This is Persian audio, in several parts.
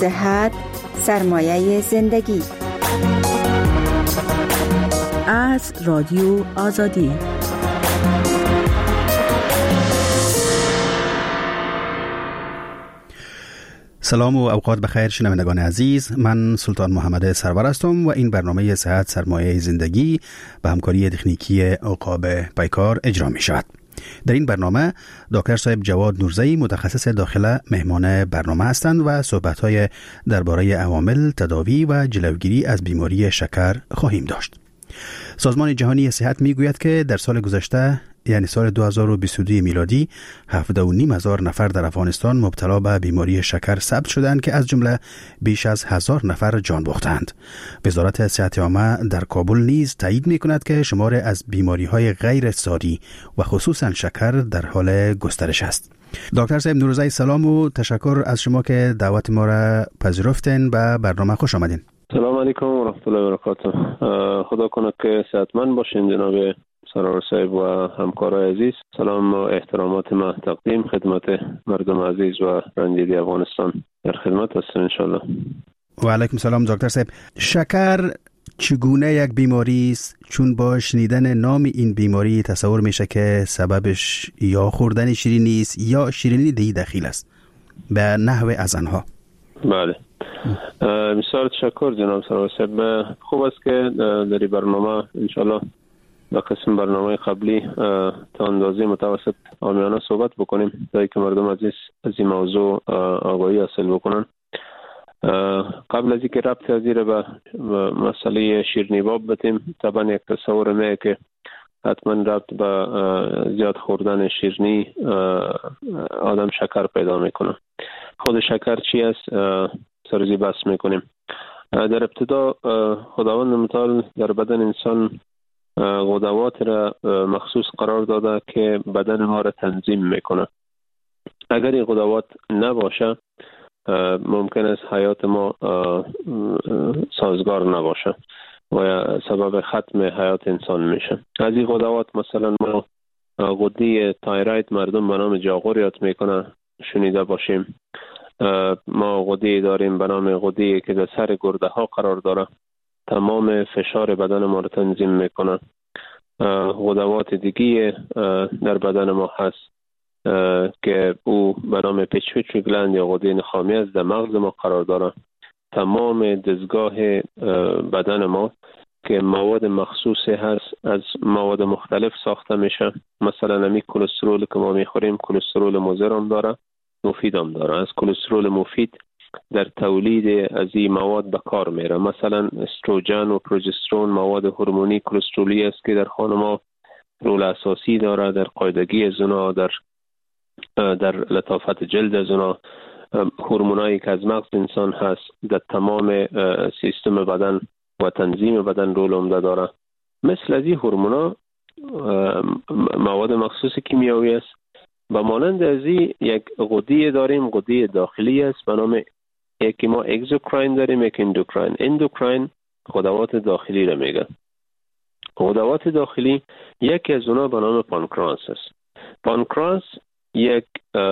صحت سرمایه زندگی. از رادیو آزادی. سلام و اوقات بخیر شنوندگان عزیز، من سلطان محمد سرور هستم و این برنامه صحت سرمایه زندگی به همکاری تکنیکی عقاب پیکار اجرا می شود. در این برنامه دکتر صاحب جواد نورزی متخصص داخله مهمان برنامه هستند و صحبت‌های درباره عوامل تداوی و جلوگیری از بیماری شکر خواهیم داشت. سازمان جهانی صحت میگوید که در سال گذشته یعنی سال 2022 میلادی 7,500 نفر در افغانستان مبتلا به بیماری شکر ثبت شدند که از جمله بیش از 1000 نفر جان باختند. وزارت صحت عامه در کابل نیز تایید می‌کند که شمار از بیماری‌های غیر ساری و خصوصاً شکر در حال گسترش است. دکتر صاحب نورزی سلام و تشکر از شما که دعوت ما را پذیرفتین. به برنامه خوش آمدین. سلام علیکم و رحمت الله و برکاته. خدا کنه که صحتمند باشین جناب سرور صاحب و همکارای عزیز. سلام و احترامات ما تقدیم خدمت مردم عزیز و رنجیده افغانستان. در خدمت هستم انشالله. و علیکم سلام دکتر صاحب. شکر چگونه یک بیماری است؟ چون با شنیدن نام این بیماری تصور میشه که سببش یا خوردن شیرینی است یا شیرینی دی داخل است به نحو از آنها. بله، بسیار تشکر جناب سرور صاحب. خوب است که در برنامه انشالله به قسم برنامه قبلی تا اندازه متوسط عامیانه صحبت بکنیم تا که مردم عزیز از این موضوع آگاهی حاصل بکنن. قبل از اینکه ربط از این به مسئله شیرینی باب بتیم، طبعا یک تصور میه که حتما ربط به زیاد خوردن شیرینی آدم شکر پیدا میکنه. خود شکر چی است سرزی بحث میکنیم. در ابتدا خداوند متعال در بدن انسان غدوات را مخصوص قرار داده که بدن ما را تنظیم میکنه. اگر این غدوات نباشه ممکن است حیات ما سازگار نباشه و سبب ختم حیات انسان میشه. از این غدوات مثلا ما غده تایروید مردم به نام جاغور یاد میکنه، شنیده باشیم. ما غده داریم به نام غده که در سر گرده ها قرار داره، تمام فشار بدن ما رو تنظیم میکنه. غدوات دیگه در بدن ما هست که او به نام پیچویچری گلند یا غده نخامی از در مغز ما قرار داره. تمام دستگاه بدن ما که مواد مخصوصی هست از مواد مختلف ساخته میشه. مثلا همی کلسترول که ما میخوریم کلسترول مضر هم داره، مفید هم داره. از کلسترول مفید در تولید از این مواد به کار میره. مثلا استروژن و پروژسترون مواد هورمونی کلسترولی است که در خانه ما رول اساسی داره در قاعدگی زنا، در لطافت جلد زنا. هورمونایی که از مغز انسان هست در تمام سیستم بدن و تنظیم بدن رول عمده داره. مثل از این هورمونا مواد مخصوص کیمیایی است. و مانند از این یک غده داریم، غده داخلی است به نام یکی ما اگزوکراین داریم، یک اندوکراین. اندوکراین غدوات داخلی را میگه. غدوات داخلی یکی از اونا به نام پانکراس است. پانکراس یک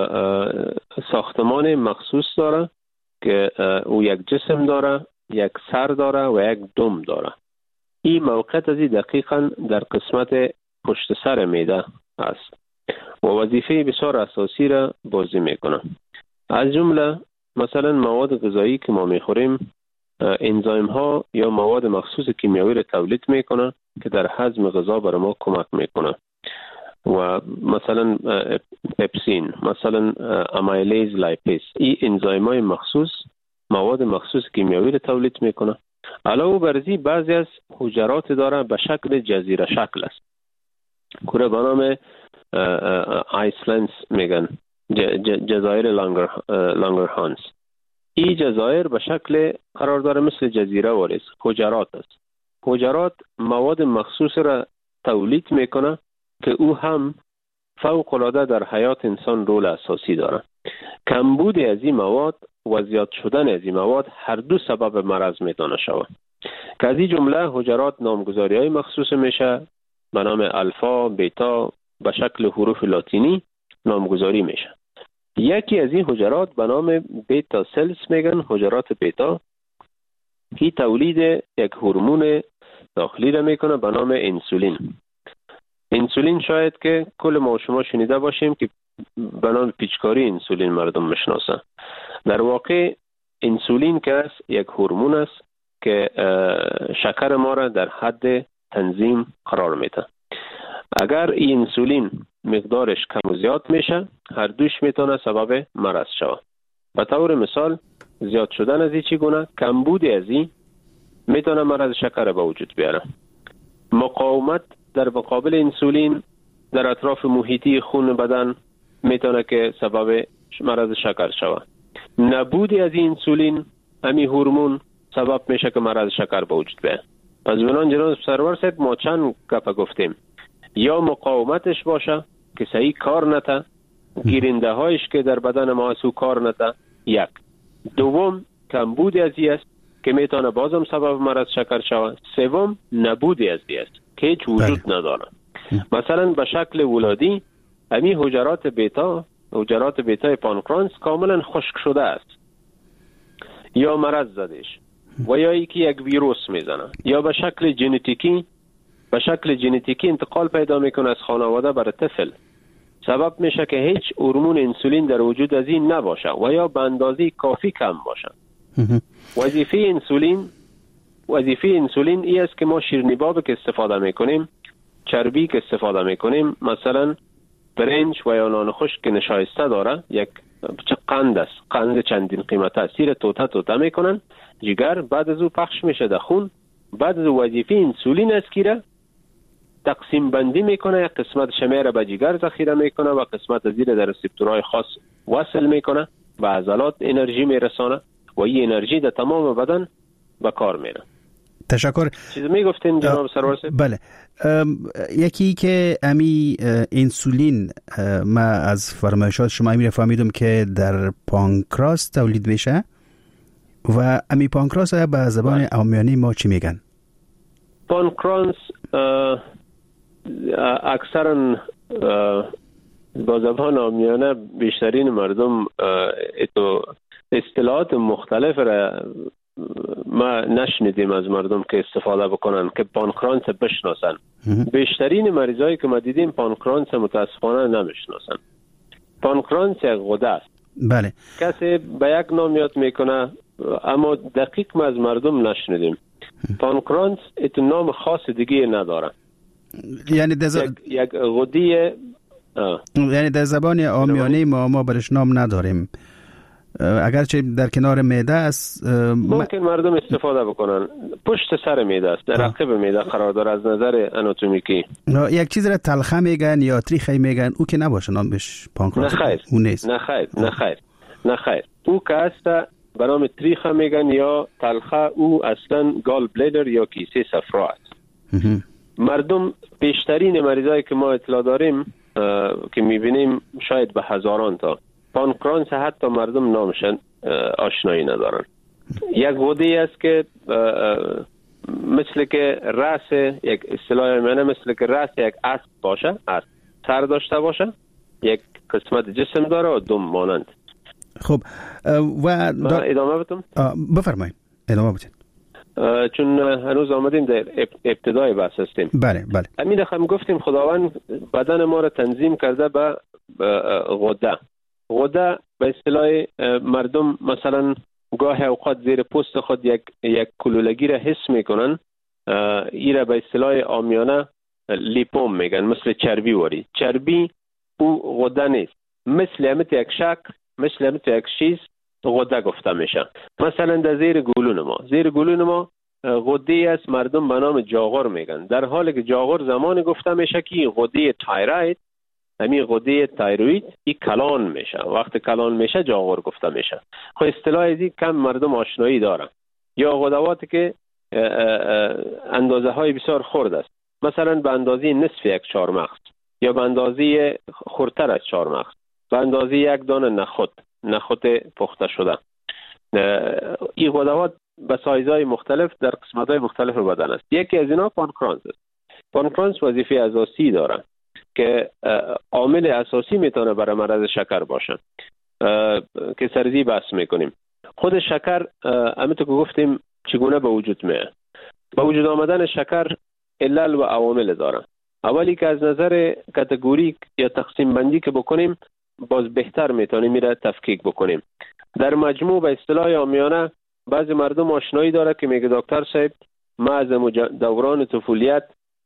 ساختمان مخصوص داره که او یک جسم داره، یک سر داره و یک دم داره. این موقعیت از این دقیقاً در قسمت پشت سر معده است و وظیفه بسیار اساسی را بازی میکنه. از جمله مثلا مواد غذایی که ما میخوریم انزایم ها یا مواد مخصوص کیمیایی را تولید میکنه که در هضم غذا برای ما کمک میکنه. و مثلا پپسین، مثلا امیلیز لایپیز، این انزایم های مخصوص مواد مخصوص کیمیایی را تولید میکنه. علاوه بر ازی بعضی از حجرات داره به شکل جزیره شکل است که به نام آیسلندز میگن، جزایر لانگرهانس. این جزایر به شکل قرار داره مثل جزیره واریست، حجرات است. حجرات مواد مخصوص را تولید میکنه که او هم فوق العاده در حیات انسان رول اساسی داره. کمبود از این مواد و زیاد شدن از این مواد هر دو سبب مرض میتونه شود. که از این جمله حجرات نامگذاری های مخصوص میشه به نام الفا، بیتا به شکل حروف لاتینی نامگذاری میشه. یکی از این حجرات به نام بیتا سلز میگن، حجرات بیتا، که تولید یک هورمون داخلی را میکنه به نام انسولین. انسولین شاید که کل ما و شما شنیده باشیم که به نام پیچکاری انسولین مردم میشناسن. در واقع انسولین که است یک هورمون است که شکر ما را در حد تنظیم قرار میده. اگر این انسولین مقدارش کم و زیاد میشه، هر دوش میتونه سبب مرض شود. به طور مثال زیاد شدن از این چگونه، کمبود از این میتونه مرض شکر به وجود بیاره. مقاومت در مقابل انسولین در اطراف محیطی خون بدن میتونه که سبب مرض شکر شود. نبود از این انسولین، همین هورمون، سبب میشه که مرض شکر به وجود بیاد. پس بنان جناب سرور صاحب ما چند گپ گفتیم، یا مقاومتش باشه که صحیح کار نته، گیرنده هایش که در بدن ما هست کار نته. یک. دوم کمبود از این است که میتونه بازم سبب مرض شکر شود. سوم نبود از این است که هیچ وجود نداره. مثلا به شکل ولادی همین حجرات بیتا پانکرانس کاملا خشک شده است، یا مرض زدش، و یا یک ویروس میزنه، یا به شکل ژنتیکی انتقال پیدا میکنه از خانواده بر طفل. سبب میشه که هیچ هورمون انسولین در وجود از این نباشه و یا به اندازه کافی کم باشه. وظیفه انسولین ای است که ما شیرینی که استفاده میکنیم، چربی که استفاده میکنیم، مثلا برنج و یا نان خشک که نشایسته داره، یک قند است، قند چندین قیمته است، سیر توته میکنن جگر، بعد از او پخش میشه در خون. بعد از وظیفه انسولین است که تقسیم بندی میکنه، یک قسمت شمیر به جگر ذخیره میکنه و قسمت زیر در رسپتورهای خاص وصل میکنه و عضلات انرژی میرسانه و این انرژی در تمام بدن به کار میره. تشکر. چیز میگفتین جناب سرور صاحب؟ بله. یکی که امی انسولین، ما از فرمایشات شما میره فهمیدم که در پانکراس تولید میشه و امی پانکراس به زبان عامیانه ما چی میگن؟ پانکراس اکثرا با زبان عامیانه بیشترین مردم اصطلاحات مختلف را ما نشنیدیم از مردم که استفاده بکنن که پانکرانس بشناسن. بیشترین مریضایی که ما دیدیم پانکرانس متاسفانه نمیشناسن. پانکرانس یک غده است. بله. کسی به یک نام یاد میکنه اما دقیق ما از مردم نشنیدیم. پانکرانس ات نام خاص دیگه نداره. یعنی یک غده، یعنی در زبان عامیانه ما برش نام نداریم، اگرچه در کنار معده است. ممکن مردم استفاده بکنن. پشت سر معده است، در عقب معده قرار داره از نظر اناتومیکی. یک چیز را تلخه میگن یا تریخه میگن، او که نباشه نامش پانکراس. او نیست. نه خیر. او که است به نام تریخه میگن یا تلخه، او اصلا گال بلیدر یا کیسه صفرا است. مردم بیشترین مریضایی که ما اطلاع داریم که میبینیم شاید به هزاران تا پانکرانس حتی مردم نامشن آشنایی ندارن. یک غده است که مثل که راس، یک اصطلاح منه مثل که راس یک اسب باشه، اسب سر داشته باشه، یک قسمت جسم داره و دم مانند. خب و ادامه بدم؟ بفرمایید، ادامه بدین. چون هنوز آمدیم در ابتدای بحث هستیم. بله. همین هم گفتیم خداوند بدن ما را تنظیم کرده به غده به اصطلاح مردم مثلا گاه اوقات زیر پوست خود یک کلولگی را حس میکنن، این را به اصطلاح عامیانه لیپوم میگن، مثل چربی واری. چربی او غده نیست، مثل همت یک شکل، مثل همت یک چیز غده گفته میشه. مثلا در زیر گلون ما غده است، مردم به نام جاغور میگن، در حالی که جاغور زمان گفته میشه که غده تایروید، همین غده تایروید این کلان میشه. وقت کلان میشه جاغور گفته میشه. خب اصطلاح ازی کم مردم آشنایی دارن. یا غدواتی که اندازه های بسیار خرد است، مثلا به اندازه نصف یک چهارمغز یا به اندازه خردتر از چهارمغز، به اندازه یک دانه نخود پخته شده. این غدوات به سایزهای مختلف در قسمت‌های مختلف بدن است. یکی از اینا پانکرانس است. پانکرانس وظیفه اساسی داره که عامل اساسی میتونه برای مرض شکر باشه. که سرزی بحث میکنیم. خود شکر همونطور که گفتیم چگونه به وجود میاد. به وجود آمدن شکر علل و عوامل داره. اولی که از نظر کاتگوری یا تقسیم بندی که بکنیم باز بهتر میتونیم میره تفکیک بکنیم. در مجموع به اصطلاح عامیانه بعضی مردم آشنایی داره که میگه دکتر صاحب ما از دوران طفولیت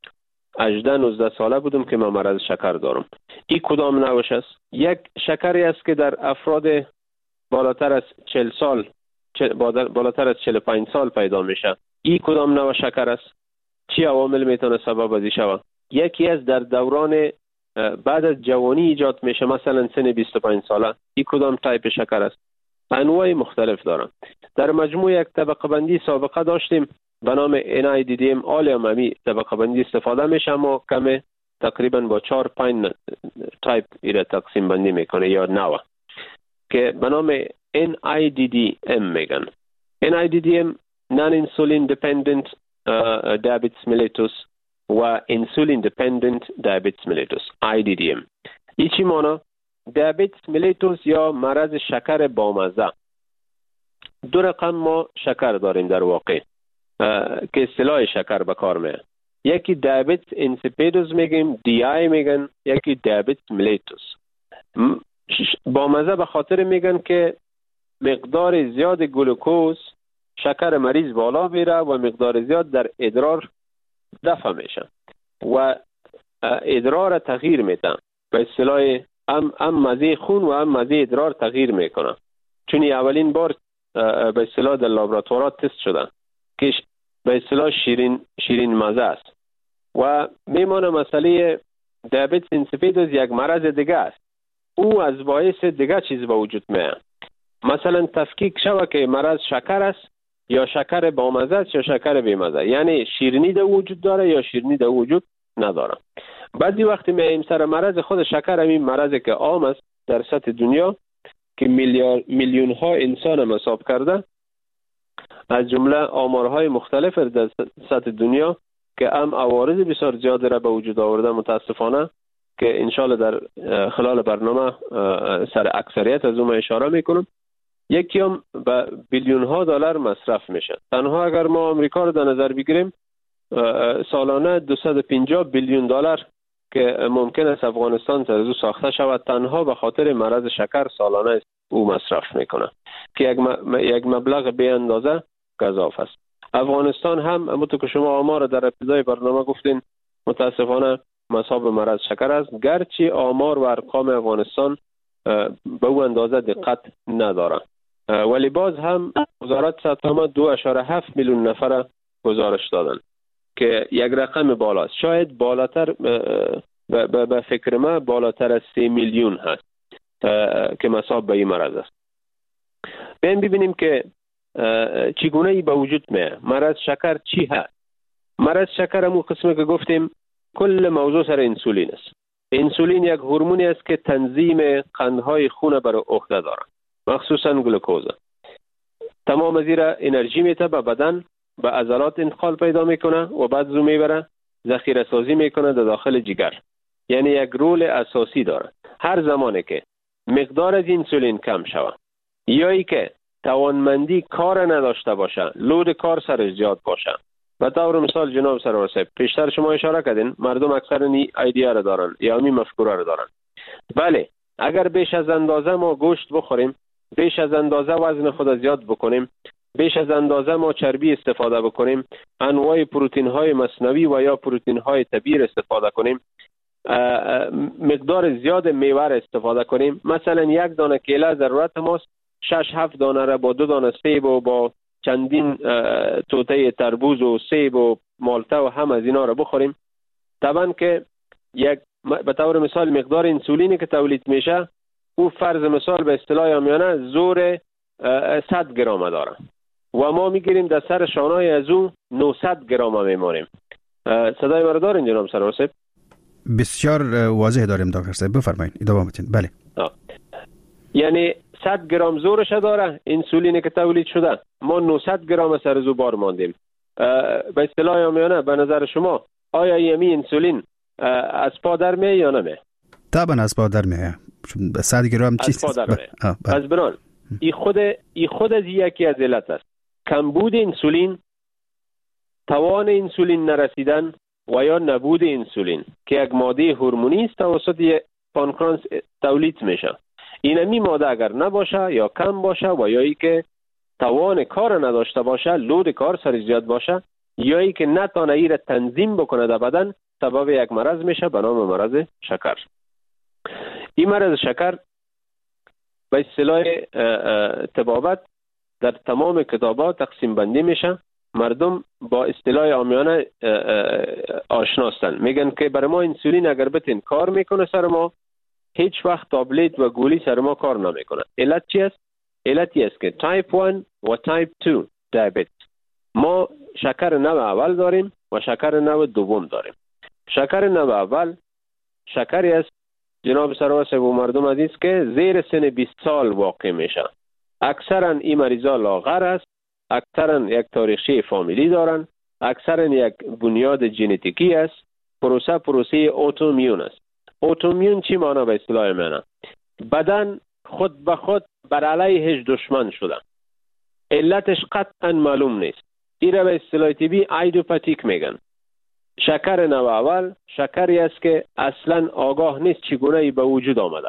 18-19 ساله بودم که من مرض شکر دارم. این کدام نوعش است؟ یک شکری است که در افراد بالاتر از 40 سال بالاتر از 45 سال پیدا میشه. این کدام نوع شکر است؟ چی عوامل میتونه سبب ازی شود؟ یکی از در دوران بعد از جوانی ایجاد میشه، مثلا سن 25 ساله. این کدام تایپ شکر است؟ انواع مختلف دارن. در مجموع یک طبقه بندی سابقه داشتیم به نام NIDDM عالی عمومی طبقه بندی استفاده میشه، اما کم تقریبا با 4-5 تایپ ایره تقسیم بندی میکنه یا نوع که به نام NIDDM میگن. NIDDM Non-Insulin Dependent Diabetes Mellitus و Insulin Dependent Diabetes Mellitus IDDM. این چی مانا؟ دیابتیس ملیتوس یا مرض شکر بامزه. دو رقم ما شکر داریم در واقع که اصطلاح شکر به کار میاد. یکی دیابتیس اینسیپیدوس میگیم، DI میگن، یکی دیابتیس ملیتوس. بامزه به خاطر میگن که مقدار زیاد گلوکوز شکر مریض بالا میره و مقدار زیاد در ادرار دفع میشه و ادرار تغییر میده. به اصطلاح هم مزه خون و هم مزه ادرار تغییر میکنه، چون اولین بار به اصطلاح در لابراتوارات تست شده که به اصطلاح شیرین مزه است و میمانه. مسئله دیابتیس اینسیپیدوس یک مرض دیگه است. او از باعث دیگه چیز به وجود میاد. مثلا تفکیک شوه که مرض شکر است یا شکر بامزه است یا شکر بیمزه، یعنی شیرینی در وجود داره یا شیرینی در وجود نداره. بعضی وقتی میایم سر مرض خود شکر، همین مرضی که عام است در سطح دنیا که میلیون ها انسان هم حساب کرده، از جمله آمارهای مختلف در سطح دنیا که هم عوارض بسیار زیاد را به وجود آورده متاسفانه، که انشالله در خلال برنامه سر اکثریت از اون اشاره میکنم. یکی هم به بیلیون ها دلار مصرف میشه. تنها اگر ما آمریکا رو در نظر بگیریم سالانه 250 بیلیون دلار که ممکن است افغانستان در او ساخته شود تنها به خاطر مرض شکر سالانه او مصرف میکنه که یک مبلغ بی اندازه گزاف است. افغانستان هم همونطور که شما آمار در ابتدای برنامه گفتین متاسفانه مصاب مرض شکر است، گرچه آمار و ارقام افغانستان به او اندازه دقت نداره، ولی باز هم وزارت صحت 2.7 میلیون نفر گزارش دادن که یک رقم بالاست. شاید بالاتر به فکر ما بالاتر از 3 میلیون هست که مصاب به این مرض است. ببینیم که چگونه ای به وجود میاد. مرض شکر چی هست؟ مرض شکر همون قسمی که گفتیم کل موضوع سر انسولین است. انسولین یک هورمونی است که تنظیم قندهای خون بر عهده داره، مخصوصا گلوکوز. تمام از این انرژی میته به بدن، به عضلات انتقال پیدا میکنه و بعد زو میبره ذخیره سازی میکنه در داخل جگر. یعنی یک رول اساسی داره. هر زمانی که مقدار از انسولین کم شوه یا ای که توانمندی کار نداشته باشه، لود کار سر زیاد باشه، به طور مثال جناب سرور صاحب پیشتر شما اشاره کردین مردم اکثر این ایده را دارن یا این مفکوره را دارن. بله، اگر بیش از اندازه ما گوشت بخوریم، بیش از اندازه وزن خود زیاد بکنیم، بیش از اندازه ما چربی استفاده بکنیم، انواع پروتئین های مصنوعی و یا پروتئین های طبیعی استفاده کنیم، مقدار زیاد میوه استفاده کنیم، مثلا یک دانه کیله ضرورت ماست، 6-7 دانه را با 2 دانه سیب و با چندین توته تربوز و سیب و مالته و هم از اینا را بخوریم، طبعا که یک به طور مثال مقدار انسولینی که تولید میشه او فرض مثال به اصطلاح عامیانه زور 100 گرم داره و ما میگیریم در سر شانای از او 900 گرم میمونیم. صدای مرا دارین جناب سرور صاحب؟ بسیار واضح داریم دکتر صاحب، بفرمایید ادامه بدین. بله. یعنی 100 گرم زورش داره انسولینی که تولید شده، ما 900 گرم سر زو بار ماندیم. به اصطلاح عامیانه به نظر شما آیا یمی انسولین از پا در میه یا نمیه؟ طبعا از پا در میه. 100 گرم چیست؟ از بران ای خود از یکی از علت است. کمبود انسولین، توان انسولین نرسیدن و یا نبود انسولین که یک ماده هورمونی است توسط پانکراس تولید میشه. اینمی ماده اگر نباشه یا کم باشه و یا ای که توان کار نداشته باشه، لود کار سر زیاد باشه، یا ای که نتانه ای را تنظیم بکنه در بدن، سبب یک مرض میشه به نام مرض شکر. این مرض شکر به اصطلاح طبابت در تمام کتابات تقسیم بندی میشه. مردم با اصطلاح عامیانه آشناستن، میگن که برای ما انسولین اگر بتین کار میکنه سر ما، هیچ وقت تابلت و گولی سر ما کار نمیکنه. علت چی است؟ علتی است که تایپ 1 و تایپ 2 دیابت، ما شکر نوع اول داریم و شکر نوع دوم داریم. شکر نوع اول شکری است جناب سرور و مردم عزیز که زیر سن 20 سال واقع میشه. اکثرا این مریضا لاغر است، اکثرا یک تاریخچه فامیلی دارن، اکثرا یک بنیاد ژنتیکی است. پروسه اوتومیون است. اوتومیون چی معنی به اصطلاح منه؟ بدن خود به خود بر علیهش دشمن شده. علتش قطعا معلوم نیست. این را به اصطلاح طبی ایدوپاتیک میگن. شکر نوع اول شکری است که اصلا آگاه نیست چگونه ای به وجود آمده.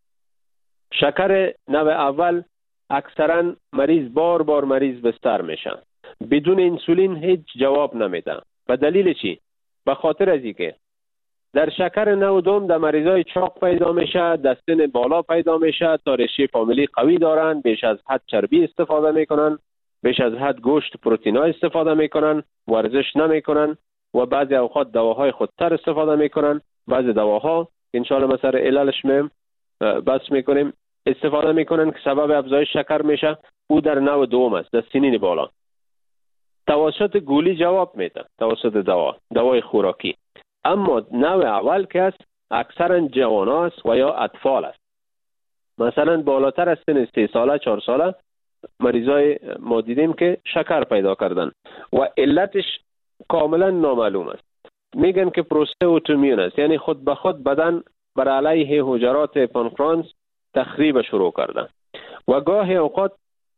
شکر نوع اول اکثرا مریض بار مریض بستر میشه، بدون انسولین هیچ جواب نمیده. به دلیل چی؟ به خاطر از اینکه در شکر نوع دوم در مریضای چاق پیدا میشه، دستن بالا پیدا میشه، تاریخچه فامیلی قوی دارن، بیش از حد چربی استفاده میکنن، بیش از حد گوشت پروتئین استفاده میکنن، ورزش نمیکنن و بعضی اوقات دواهای خودتر استفاده میکنن. بعضی دواها انشالله مثلا علالش بس میکنیم استفاده میکنن که سبب افزایش شکر میشه. او در نوع دوم است، در سنین بالا. توسط گولی جواب میده، توسط دوای خوراکی. اما نوع اول که است اکثرا جوان است و یا اطفال است. مثلا بالاتر از سن 3 ساله 4 ساله مریضای ما دیدیم که شکر پیدا کردن و علتش کاملا نامعلوم است. میگن که پروسه اوتومیون است، یعنی خود به خود بدن بر علیه حجرات پانکراس تخریب شروع کردن. و گاهی اوقات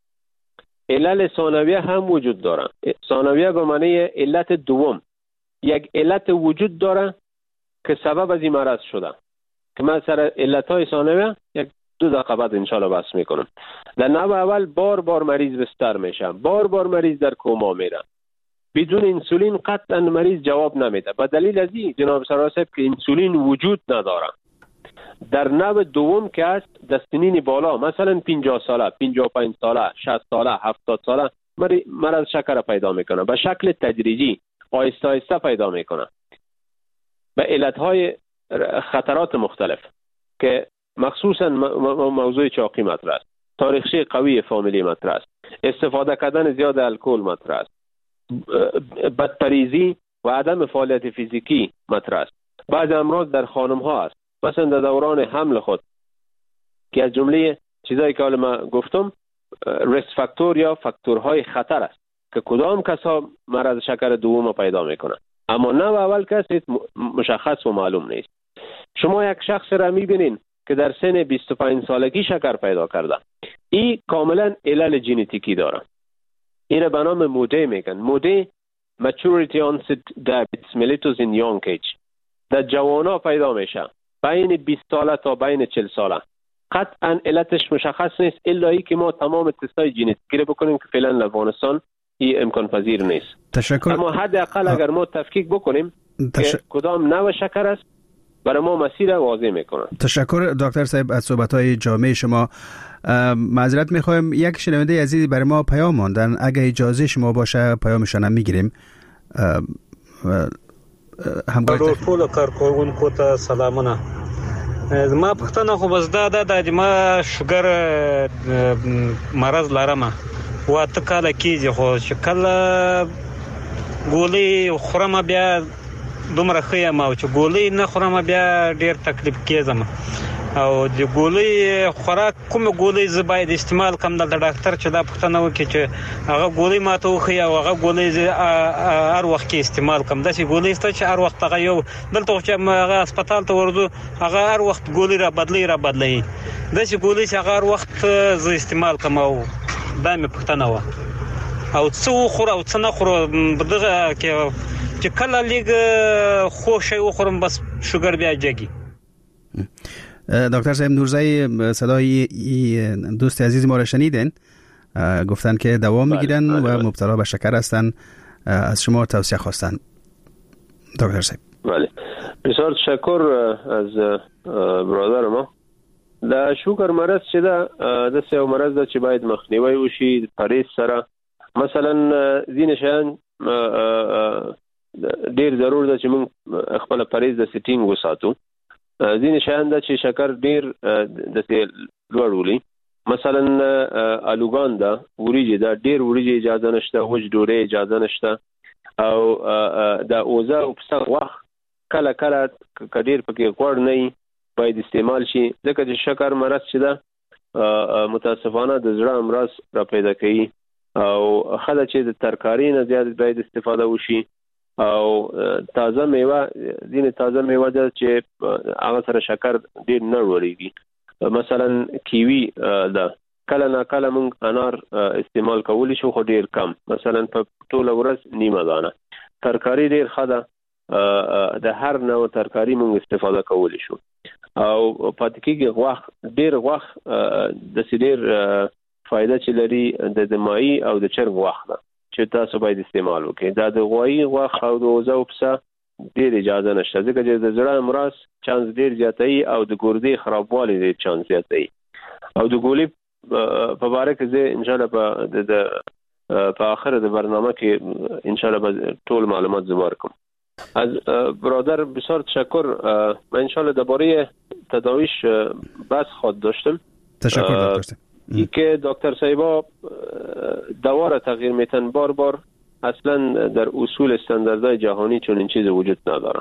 علل ثانویه هم وجود دارن. ثانویه به معنی علت دوم، یک علت وجود داره که سبب از این مرض شده که من سر علتهای ثانویه یک 2 دقیقه بعد انشالله بحث میکنم. در نوع اول بار مریض بستر میشه، بار مریض در کوما میره، بدون انسولین قطعا مریض جواب نمیده. به دلیل از این جناب سرور صاحب که انسولین وجود نداره. در نوع دوم که است در سنین بالا، مثلا 50 ساله 55 ساله 60 ساله 70 ساله مرض شکر پیدا میکنه، به شکل تدریجی آهسته پیدا میکنه به علتهای خطرات مختلف که مخصوصا موضوع چاقی مطرح است، تاریخچه قوی فامیلی مطرح است، استفاده کردن زیاد الکل مطرح است، بدپریزی و عدم فعالیت فیزیکی مطرح است. بعضی امراض در خانم ها است، مثلا در دوران حمل خود که از جمله چیزایی که حالا من گفتم ریسک فاکتور یا فاکتورهای خطر است که کدام کسا مرض شکر دوم پیدا میکنه. اما نوع اول کسی مشخص و معلوم نیست. شما یک شخص را میبینین که در سن 25 سالگی شکر پیدا کرده، این کاملا علل ژنتیکی داره. این به نام موده میگن. موده maturity onset diabetes mellitus in young age، در جوانا پیدا میشه بین 20 ساله تا بین 40 ساله. قطعا علتش مشخص نیست الا ای که ما تمام تستای ژنتیکی رو بکنیم که فعلا در افغانستان این امکان پذیر نیست. تشکر. اما حداقل اگر ما تفکیک بکنیم که کدام نوع شکر است برای ما مسیر واضح میکنه. تشکر دکتر صاحب از صحبت‌های جامع شما. معذرت میخوایم یک شنونده عزیزی برای ما پیام ماندن، اگه اجازه شما باشه پیامشون هم میگیریم. همکار ټول کارکونکو ته سلامونه. ما پښتنه خو بس دا د ما شوګر مرض لرم و ته کله کیږي خو شکل ګولې خورم بیا دومره خیا ما چې ګولې نه خورم بیا ډیر تکلیف کېږم. او د ګولۍ خوراک کوم ګولۍ ز باید استعمال کوم د ډاکټر چې دا پوښتنه وکړي چې هغه ګولۍ ماته وخی او هغه ګولۍ هر وخت کې استعمال کوم داسې ګولۍ ست چې هر وخت هغه یو دلته چې هغه هسپتال ته ورځو هغه هر وخت ګولۍ را بدلی داسې ګولۍ چې هغه هر وخت ز استعمال کوم او دا مې پوښتنه و او څو خور او څنګه خور دغه چې کله لیگ خوشی وخورم بس شوگر بیا جگی. دکتر صاحب نورزی صدای دوست عزیز ما را شنیدن، گفتن که دوا میگیرن و مبتلا به شکر هستن، از شما توصیه خواستن دکتر صاحب. بله بسیار تشکر از برادر ما. د شوگر مرض چې د سیو مرض د چې باید مخنیوي وشي پرهیز سره. مثلا ځینې شیان ډیر ضرور ده چې موږ خپل پرهیز د سټینګ وساتو. ځینې شیان ده چې شکر ډیر د لوړ ولي، مثلا الوګان ده، وریجې ده، ډیر وریجې اجازه نشته، وچ ډوډۍ اجازه نشته، او د اوزه او پسه غوښه کله کله کډیر پکې غوړ نه باید استعمال شي، ځکه چې شکر مرض چې ده متاسفانه د زړه امراض را پیدا کوي او خله چې د ترکاری نه زیات باید استفاده وشي او تازه میوه، ځینې تازه میوه ده چې هغه سره شکر ډیر نه لوړیږي. مثلا کیوي ده، کله نه کله موږ انار استعمال کولی شو خو ډیر کم، مثلا په ټوله ورځ نیمه دانه. ترکاری ډیر ښه ده، د هر نوع ترکاری موږ استفاده کولی شو. او پاتې کېږي غوښه، ډیر غوښه د ډیر فائدہ چې لري د ماهي او د چرګ غوښه ده چې تاسو باید استعمال وکړئ. دا د غوایي غوښه او د اوزه او پسه ډیر اجازه نشته، ځکه چې د زړه امراض چانس ډیر زیاتوي او د ګردې خرابوالی ډیر چانس زیاتوي. او د ګولۍ په باره کې زه ان شاء الله په آخر د برنامه کې ان شاء الله به ټول معلومات زبر کوم. از برادر بسیار تشکر. من ان شاء الله درباره تداویش بحث خواهد داشتم. تشکر دکتر. ای که دکتر صاحبا دوا را تغییر میتن بار اصلا در اصول استانداردهای جهانی چون این چیز وجود نداره.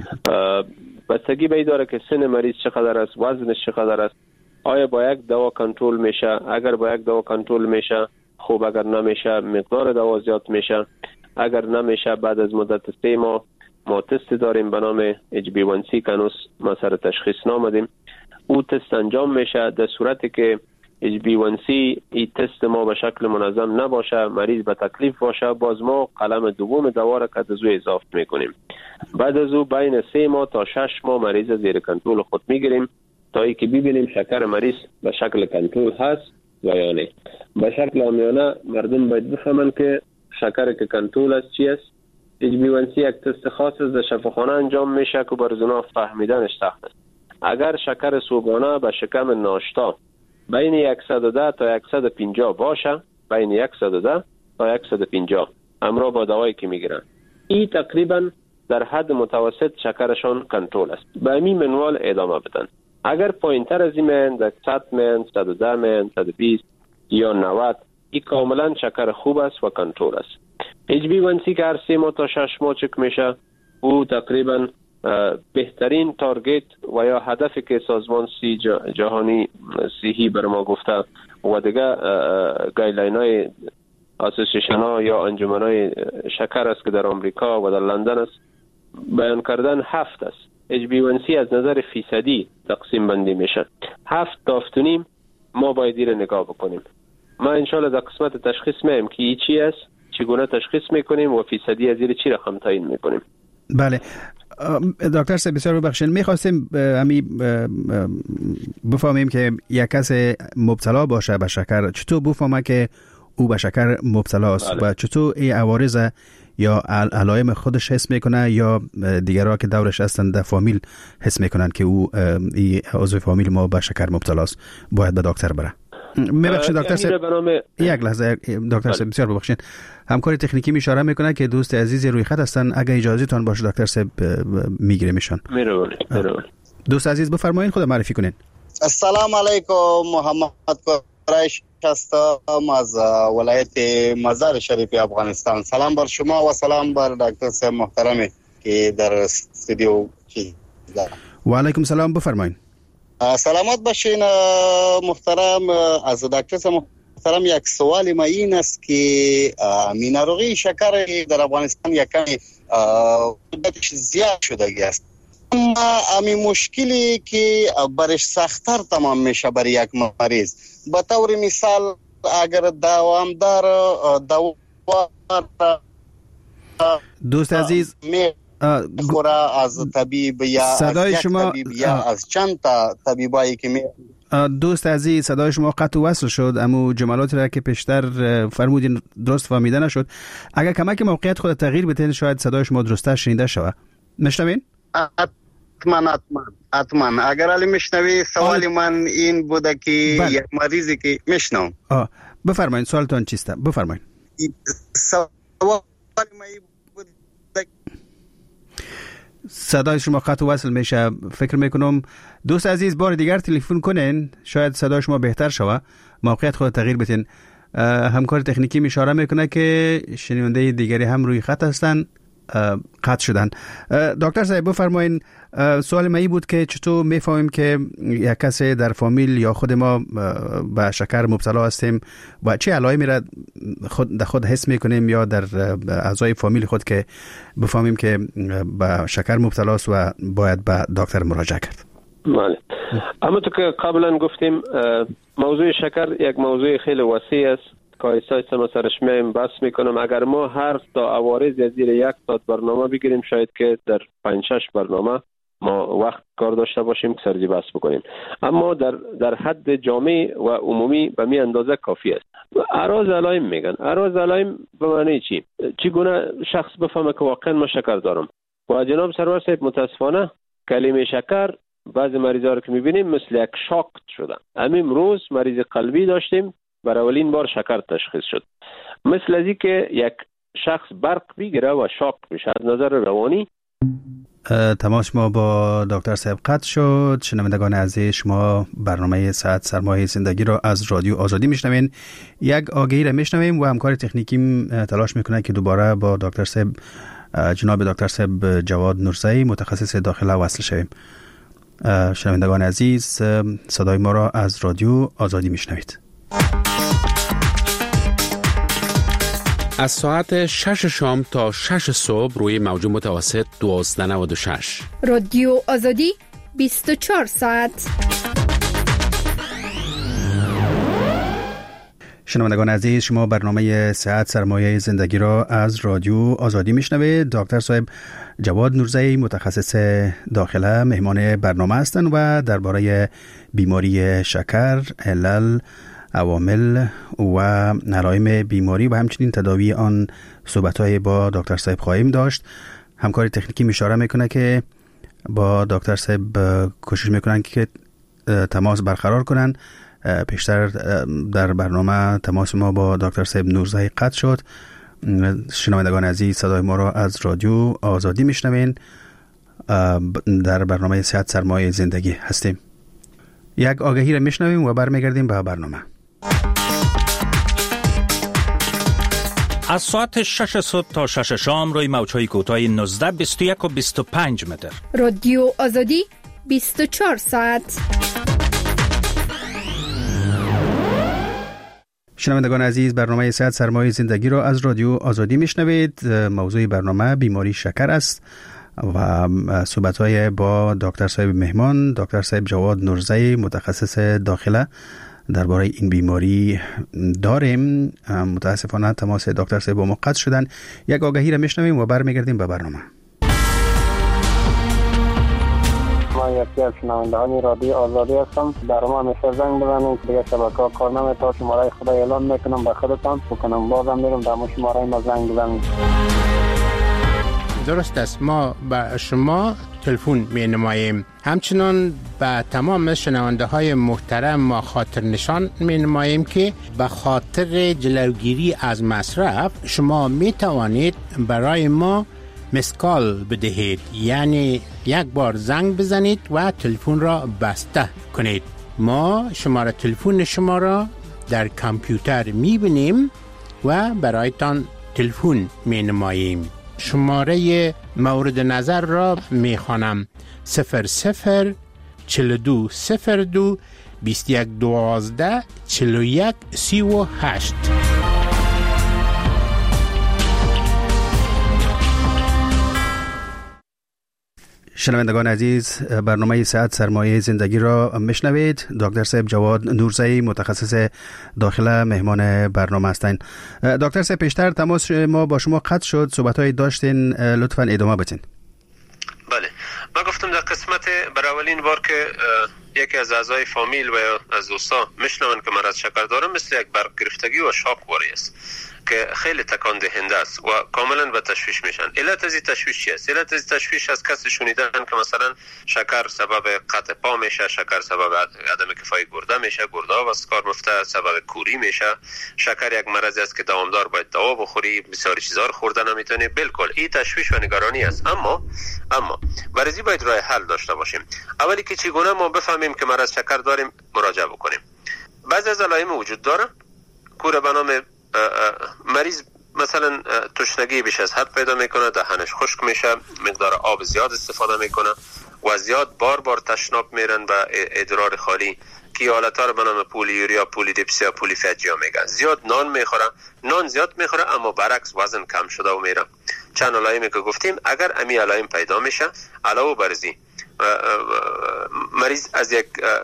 بستگی به این داره که سن مریض چقدر است، وزنش چقدر است، آیا با یک دوا کنترل میشه، اگر با یک دوا کنترل میشه خوب، اگر نمیشه مقدار دوا زیاد میشه، اگر نمیشه بعد از مدت 3 ماه ما تست داریم به نام HB1C که هنوز ما سر تشخیص نامدیم. او تست انجام میشه. در صورتی که HB1C این تست ما به شکل منظم نباشه، مریض به تکلیف باشه، باز ما قلم دوم دوا را که از او اضافه میکنیم. بعد از او بین 3 ماه تا 6 ماه مریض زیر کنترل خود میگیریم تا ای که ببینیم شکر مریض به شکل کنترل هست و یا نه. به شکل عامیانه مردم باید بفهمن که شکر که کنترل است چی است. HB1C یک تست خاص است، در شفاخانه انجام میشه که بر زنا فهمیدنش سخت است. اگر شکر صبحانه به شکم ناشتا بین 110 تا 150 باشه، بین 110 تا 150 همراه با دوایی که میگیرن، این تقریبا در حد متوسط شکرشان کنترل است. به همین منوال ادامه بدن. اگر پایینتر از این در 100 من، 110 من، 120 یا 90 این کاملا شکر خوب است و کنترل است. HB1C که هر 3 ماه تا 6 ماه چک میشه، او تقریبا بهترین تارگت و یا هدفی که سازمان جهانی صحی بر ما گفته و دیگه گایدلاین های اسوسییشن ها یا انجمن های شکر است که در آمریکا و در لندن است بیان کردن 7 است. HB1C از نظر فیصدی تقسیم بندی میشه. 7 تا 7.5 ما باید این نگاه بکنیم. ما انشالله در قسمت تشخیص میم که این چی است، چگونه تشخیص میکنیم و فیصدی از این چی رقم تعیین میکنیم. بله دکتر صاحب بسیار ببخشید، میخواستیم بفهمیم که یک کس مبتلا باشه به شکر چطور بفهمه که او به شکر مبتلا است. بله. و چطور این عوارض یا علائم خودش حس میکنه یا دیگرها که دورش هستند در فامیل حس میکنن که او این عضو فامیل ما به شکر مبتلا است، باید به دکتر بره. میبخشید دکتر صاحب یک لحظه دکتر صاحب بسیار ببخشید، همکار تکنیکی می اشاره میکنه که دوست عزیزی روی خط هستن، اگه اجازه تان باشه دکتر صاحب میگیره میشن. دوست عزیز بفرمایید، خود معرفی کنین. السلام علیکم، محمد قریش هستم از ولایت مزار شریف افغانستان. سلام بر شما و سلام بر دکتر صاحب محترمی که در استودیو دارم. و علیکم سلام، بفرمایید. سلامت باشین محترم. از دکتر محترم یک سوال ما این است که میناروغی شکر در افغانستان یک کمی زیاد شده است، اما همین مشکلی که برش سخت‌تر تمام میشه برای یک مریض. به طور مثال اگر دوامدار دوست عزیز خوره از طبیب یا صدای از شما طبیب یا از چند تا طبیبایی که دوست عزیز صدای شما قطع و وصل شد، اما جملاتی را که پیشتر فرمودین درست فهمیده نشد. اگر کمک موقعیت خود تغییر بدین شاید صدای شما درسته شنیده شود. میشنوین؟ حتما اگر علی میشنوی سوال من این بوده که یک مریضی که میشنم. بفرمایید سوالتون چیسته؟ بفرمایید. سوال من بوده صدای شما قطع و وصل میشه. فکر میکنم دوست عزیز بار دیگر تلفن کنین شاید صدای شما بهتر شود، موقعیت خود تغییر بدین. همکار تکنیکی اشاره میکنه که شنونده دیگری هم روی خط هستن قطع شدن. دکتر صاحب بفرمایین. سوال من بود که چطور میفهمیم که یک کسی در فامیل یا خود ما به شکر مبتلا هستیم و چه علائمی را خود حس میکنیم یا در اعضای فامیل خود که بفهمیم که به شکر مبتلا است و باید به دکتر مراجعه کرد. بله. اما تو که قبلا گفتیم موضوع شکر یک موضوع خیلی وسیع است که ایسا ما سرش میم بس میکنم. اگر ما هر تا عوارض یا زیر 1 ساعت برنامه بگیریم شاید که در 5-6 برنامه ما وقت کار داشته باشیم که سرجی بس بکنیم، اما در حد جامع و عمومی به می اندازه کافی است. اعراض علائم میگن. اعراض علائم به معنی چی؟ چگونه شخص بفهمه که واقعا من شکر دارم؟ و جناب سرور صاحب متاسفانه کلمه شکر بعضی مریضا رو که میبینیم مثل یک شاک شدن. همین روز مریض قلبی داشتیم برای اولین بار شکر تشخیص شد. مثل ازی که یک شخص برق بگیره و شاک بشه. از نظر روانی تماس ما با دکتر صاحب قطع شد. شنوندگان عزیز شما برنامه ساعت سرمایه زندگی را از رادیو آزادی میشنوین. یک آگهی را میشنویم و همکار تکنیکی تلاش میکنه که دوباره با دکتر صاحب جناب دکتر صاحب جواد نورزئی متخصص داخله وصل شویم. شنوندگان عزیز صدای ما را از رادیو آزادی میشنوید. از ساعت 6 شام تا 6 صبح روی موج متوسط 1296 رادیو آزادی 24 ساعت. شنوندگان عزیز شما برنامه صحت سرمایه زندگی را از رادیو آزادی میشنوید. دکتر صاحب جواد نورزئی متخصص داخله مهمان برنامه هستند و درباره بیماری شکر، علل، عوامل و علائم بیماری و همچنین تداوی آن صحبت‌های با دکتر صاحب خواهیم داشت. همکار تکنیکی اشاره میکنه که با دکتر صاحب کوشش میکنن که تماس برقرار کنن. پیشتر در برنامه تماس ما با دکتر صاحب نورزئی قطع شد. شنوندگان عزیز صدای ما را از رادیو آزادی میشنوین. در برنامه صحت سرمایه زندگی هستیم. یک آگهی را میشنویم و برمیگردیم به برنامه. از ساعت 6 صبح تا 6 شام روی موج‌های کوتاه 19، 21 و 25 متر. رادیو آزادی 24 ساعت. شنوندگان عزیز برنامه صحت سرمایه زندگی را از رادیو آزادی میشنوید. موضوع برنامه بیماری شکر است و صحبت‌های با دکتر صاحب مهمان دکتر صاحب جواد نورزئی متخصص داخله درباره این بیماری داریم. متاسفانه تماس دکتر صاحب با ما قطع شدن. یک آگهی را میشنویم و برمیگردیم به برنامه. ما یکی از شنوندگان رادیو آزادی هستم. برام همیشه زنگ بزنید دیگه شبکه‌ها کار نمی‌کنه. شماره خدا اعلام میکنم به خودتان بکنم بازم میرم در شماره ما زنگ بزنید. درست است. ما به شما تلفن می نماییم. همچنان به تمام شنونده های محترم ما خاطر نشان می نماییم که به خاطر جلوگیری از مصرف شما می توانید برای ما مسکال بدهید، یعنی یک بار زنگ بزنید و تلفن را بسته کنید. ما شماره تلفن شما را در کامپیوتر می بینیم و برایتان تلفن می نماییم. شماره مورد نظر را می خوانم 00 4202 2112 4138. شنوندگان عزیز، برنامه صحت سرمایه زندگی را میشنوید. دکتر صاحب جواد نورزئی متخصص داخله مهمان برنامه هستند. دکتر صاحب، پیشتر تماس ما با شما قطع شد، صحبت‌های داشتین، لطفاً ادامه بدین. بله، من گفتم در قسمت برای اولین بار که یکی از اعضای فامیل و یا از دوستا میشنون که مرض شکر دارم، مثل یک برق گرفتگی و شاک واری است که خیلی تکان دهنده است و کاملا به تشویش میشن. علت از این تشویش چی است؟ علت از تشویش از کسی شنیدن که مثلا شکر سبب قطع پا میشه، شکر سبب عدم کفایی گرده میشه، گرده ها از کار رفته، سبب کوری میشه. شکر یک مرض است که دوامدار باید دوا بخوری، بسیاری چیزا رو خورده نمیتونی. بالکل این تشویش و نگرانی است. اما برای این باید راه حل داشته باشیم. اولی که چگونه ما بفهمیم که مرض شکر داریم، مراجعه بکنیم. بعضی از علائم وجود داره که به نام مریض مثلا تشنگی بیش از حد پیدا میکنه، دهنش خشک میشه، مقدار آب زیاد استفاده میکنه و زیاد بار تشناب میرن و ادرار خالی که حالتها رو به نام پولیوریا، پولیدیپسیا، پولیفاجیا میگن. زیاد نان زیاد میخوره اما برعکس وزن کم شده و میره. چند علائمی که گفتیم، اگر امی علائم پیدا میشه، علاوه بر ذی مریض از یک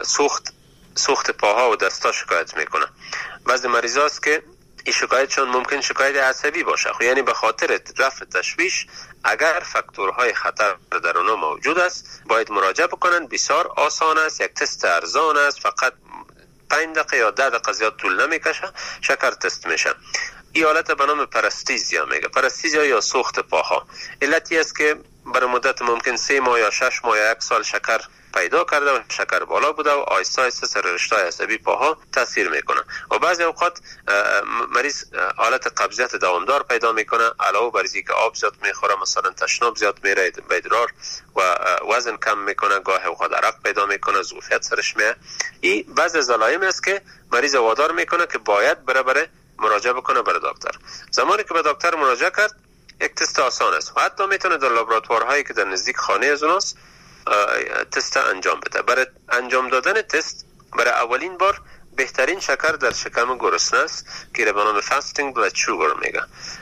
سوخت پاها و دستا شکایت میکنه. بعضی مریضا است که این شکایتشون ممکن شکایت عصبی باشه، یعنی به خاطر رفع تشویش اگر فاکتورهای خطر در اونها موجود است باید مراجعه بکنن. بسیار آسان است، یک تست ارزان است، فقط 5 دقیقه یا 10 دقیقه زیاد طول نمیکشه، شکر تست میشه. این حالت به نام پرستیزیا میگه. پرستیزیا یا سوخت پاها علتی است که برای مدت ممکن 3 ماه یا 6 ماه یا 1 سال شکر پیدا کرده و شکر بالا بوده و آیسته آیسته سر رشته عصبی پاها تاثیر میکنه و بعضی اوقات مریض حالت قبضیت دوامدار پیدا میکنه. علاوه بر اینکه که آب زیاد میخوره، مثلا تشناب زیاد میره به ادرار و وزن کم میکنه، گاه اوقات عرق پیدا میکنه، ظرفیت سرش میاد. این بعضی از علائم است که مریض وادار میکنه که باید بره مراجعه بکنه برای دکتر. زمانی که به دکتر مراجعه کرد، یک تست آسان است و حتی میتونه در لابراتوارهایی که در نزدیک خانه از اوناست تست انجام بده. برای انجام دادن تست برای اولین بار بهترین شکر در شکم گرسنه است که به نام فاستینگ بلاد شوگر میگه.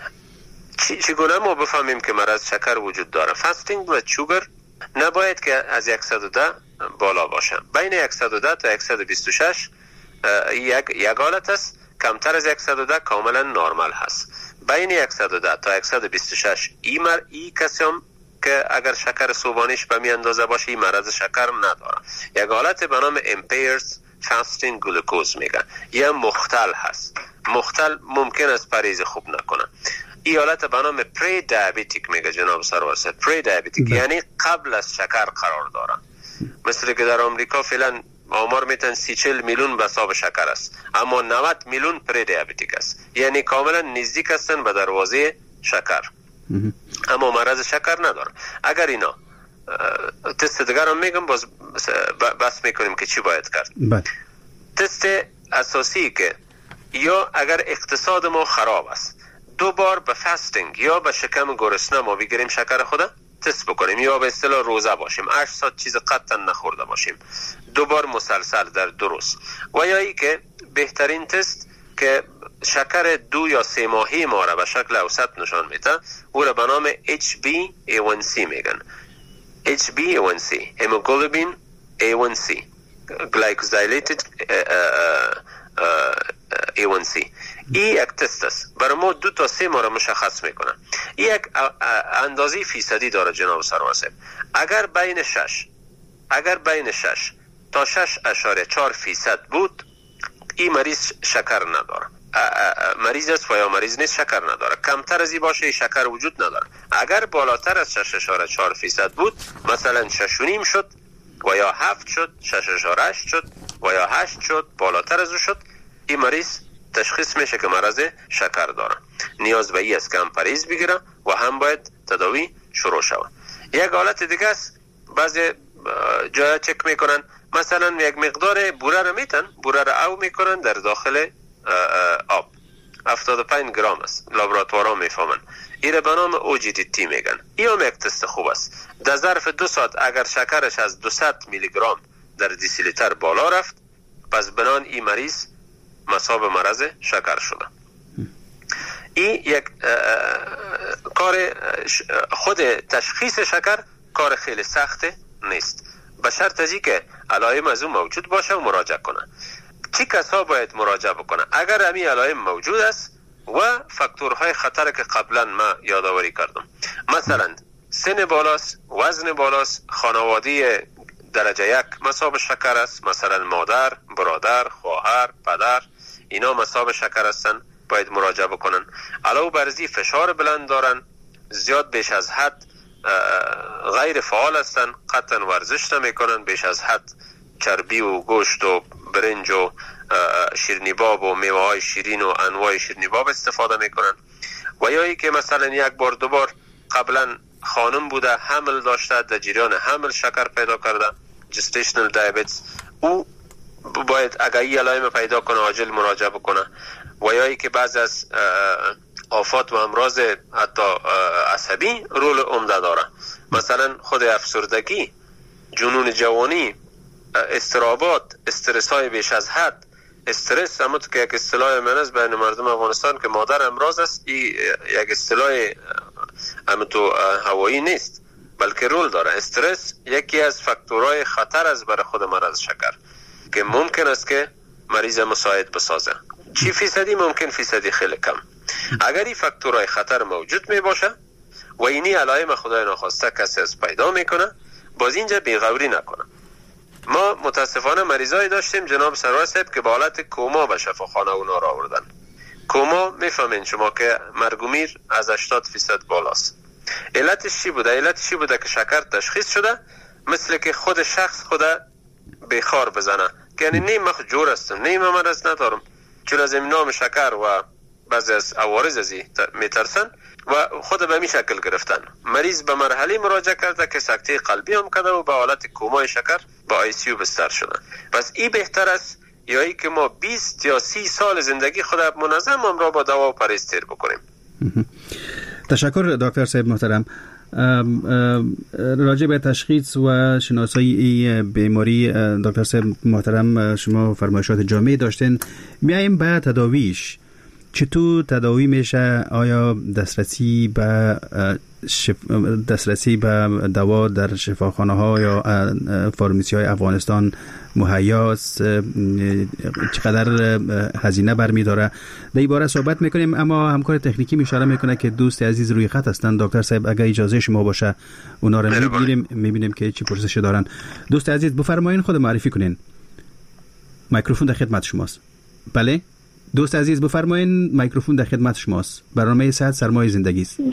چگونه ما بفهمیم که مرض شکر وجود داره؟ فاستینگ بلاد شوگر نباید که از 110 بالا باشه. بین 110 تا 126 یک حالت است، کمتر از 110 کاملا نرمال هست. بین 110 تا 126 ای کسی هم که اگر شکر صبحانیش به می اندازه باشه این مرض شکر نداره. یک حالت به نام impaired fasting glucose میگن، یه مختل هست. مختل ممکن است پرهیز خوب نکنه. این حالت به نام پری دیابتیک میگه جناب سرورسه. پری دیابتیک یعنی قبل از شکر قرار داره. مثل که در آمریکا فعلا آمار میتن 30-40 میلیون به حساب شکر است، اما 90 میلیون پری دیابتیک است، یعنی کاملا نزدیک هستن به دروازه شکر اما مرض شکر نداره. اگر اینا تست دیگر هم میگم، باز بس میکنیم که چی باید کرد. تست اساسی که یا اگر اقتصاد ما خراب است 2 بار به فاستینگ یا به شکم گرسنه ما بگیریم شکر خود تست بکنیم، یا به اصطلاح روزه باشیم 8 ساعت چیز قطعا نخورده باشیم 2 بار مسلسل در 2 روز. و یا ای که بهترین تست که شکر 2 یا 3 ماهی ما را به شکل اوسط نشان میده، او را به نام HbA1c میگن. HbA1c hemoglobin A1c glycosylated A1c. این یک تست است، برای ما 2 تا 3 ماه را مشخص میکنه. این یک اندازه فیصدی داره جناب سرواسب. اگر بین 6 تا 6.4% بود، این مریض شکر نداره. مریض است و یا مریض نیست شکر نداره. کمتر از این باشه شکر وجود نداره. اگر بالاتر از 6.4% بود، مثلا 6.5 شد و یا 7 شد، 6.8 شد و یا 8 شد، بالاتر از او شد، این مریض تشخیص میشه که مرض شکر داره. نیاز به این است که هم پرهیز بگیره و هم باید تداوی شروع شود. یک حالت دیگه است، بعضی جای چک میکنن، مثلا یک مقدار بوره رو میتن، بوره رو او میکنن در داخل آب 75 گرم است، لابراتوارها میفهمن. این به نام OGTT میگن. این هم یک تست خوب است. در ظرف 2 ساعت اگر شکرش از 200 میلی گرم در دیسیلیتر بالا رفت، پس بنان این مریض مصاب مرض شکر شده. این یک کار خود تشخیص شکر کار خیلی سخته نیست، به شرط از که علائم از اون موجود باشه و مراجعه کنه. چی کسا باید مراجعه بکنه؟ اگر همین علائم موجود است و فاکتورهای خطر که قبلا ما یادآوری کردم، مثلا سن بالاست، وزن بالاست، خانواده درجه 1 مصاب شکر است، مثلا مادر، برادر، خواهر، پدر، اینا مصاب شکر هستن، باید مراجعه بکنن. علاوه بر ذی فشار بلند دارن، زیاد بیش از حد غیر فعال هستن، قطعا ورزش نمیکنن، بیش از حد چربی و گوشت و برنج و شیرینیباب و میوه های شیرین و انواع شیرینیباب استفاده میکنن، و یا ای که مثلا یک بار دو بار قبلا خانم بوده، حمل داشته، در جریان حمل شکر پیدا کرده، جستیشنال دیابتس، او باید اگر این علائم پیدا کنه عاجل مراجعه بکنه. و یا ای که بعض از آفات و امراض حتی عصبی رول عمده داره، مثلا خود افسردگی، جنون جوانی، اضطرابات، استرس های بیش از حد. استرس همون که یک اصطلاح من است بین مردم افغانستان که مادر امراض است، این یک اصطلاح همون تو هوایی نیست، بلکه رول داره. استرس یکی از فاکتورهای خطر است برای خود مرض شکر که ممکن است که مریض مساعد بسازه. چی فیصدی؟ ممکن فیصدی خیلی کم. اگر این فاکتورهای خطر موجود می باشه و اینی علائم خدای ناخواسته کسی از پیدا میکنه، باز اینجا بیغوری نکنه. ما متاسفانه مریضایی داشتیم جناب سرور صاحب که با حالت کوما به شفاخانه اونا را آوردن. کوما میفهمین شما که مرگ و میر از 80% بالاست. علتش چی بوده؟ علتش بوده که شکر تشخیص شده، مثل که خود شخص خدا بخار بزنه که یعنی نیم مخ جور هستم، نیم مرض ندارم، چون از این نام شکر و بعضی از عوارض ازی میترسن و خود به می شکل گرفتن. مریض به مرحله مراجعه کرده که سکته قلبی هم کرده و به حالت کومای شکر با آی سی یو بستر شده. پس این بهتر است یا ای که ما 20 یا 30 سال زندگی خود منظم هم را با دوا و پرهیز تیر بکنیم. تشکر دکتر صاحب محترم. راجع به تشخیص و شناسایی بیماری دکتر صاحب محترم شما فرمایشات جامع داشتین. میایم به تداویش. چطور تداوی میشه؟ آیا دسترسی به دوا در شفاخانه ها یا فارمسی های افغانستان مهیاست؟ چقدر هزینه برمی داره؟ در این باره صحبت میکنیم، اما همکار تکنیکی اشاره میکنه که دوست عزیز روی خط هستند. دکتر صاحب اگر اجازه شما باشه اونا رو میبینیم که چی پرسش دارن. دوست عزیز بفرمایین، خود معرفی کنین. میکروفون در خدمت شماست. بله دوست عزیز بفرمایین، میکروفون در خدمت شماست. برنامه صحت سرمایه زندگی است.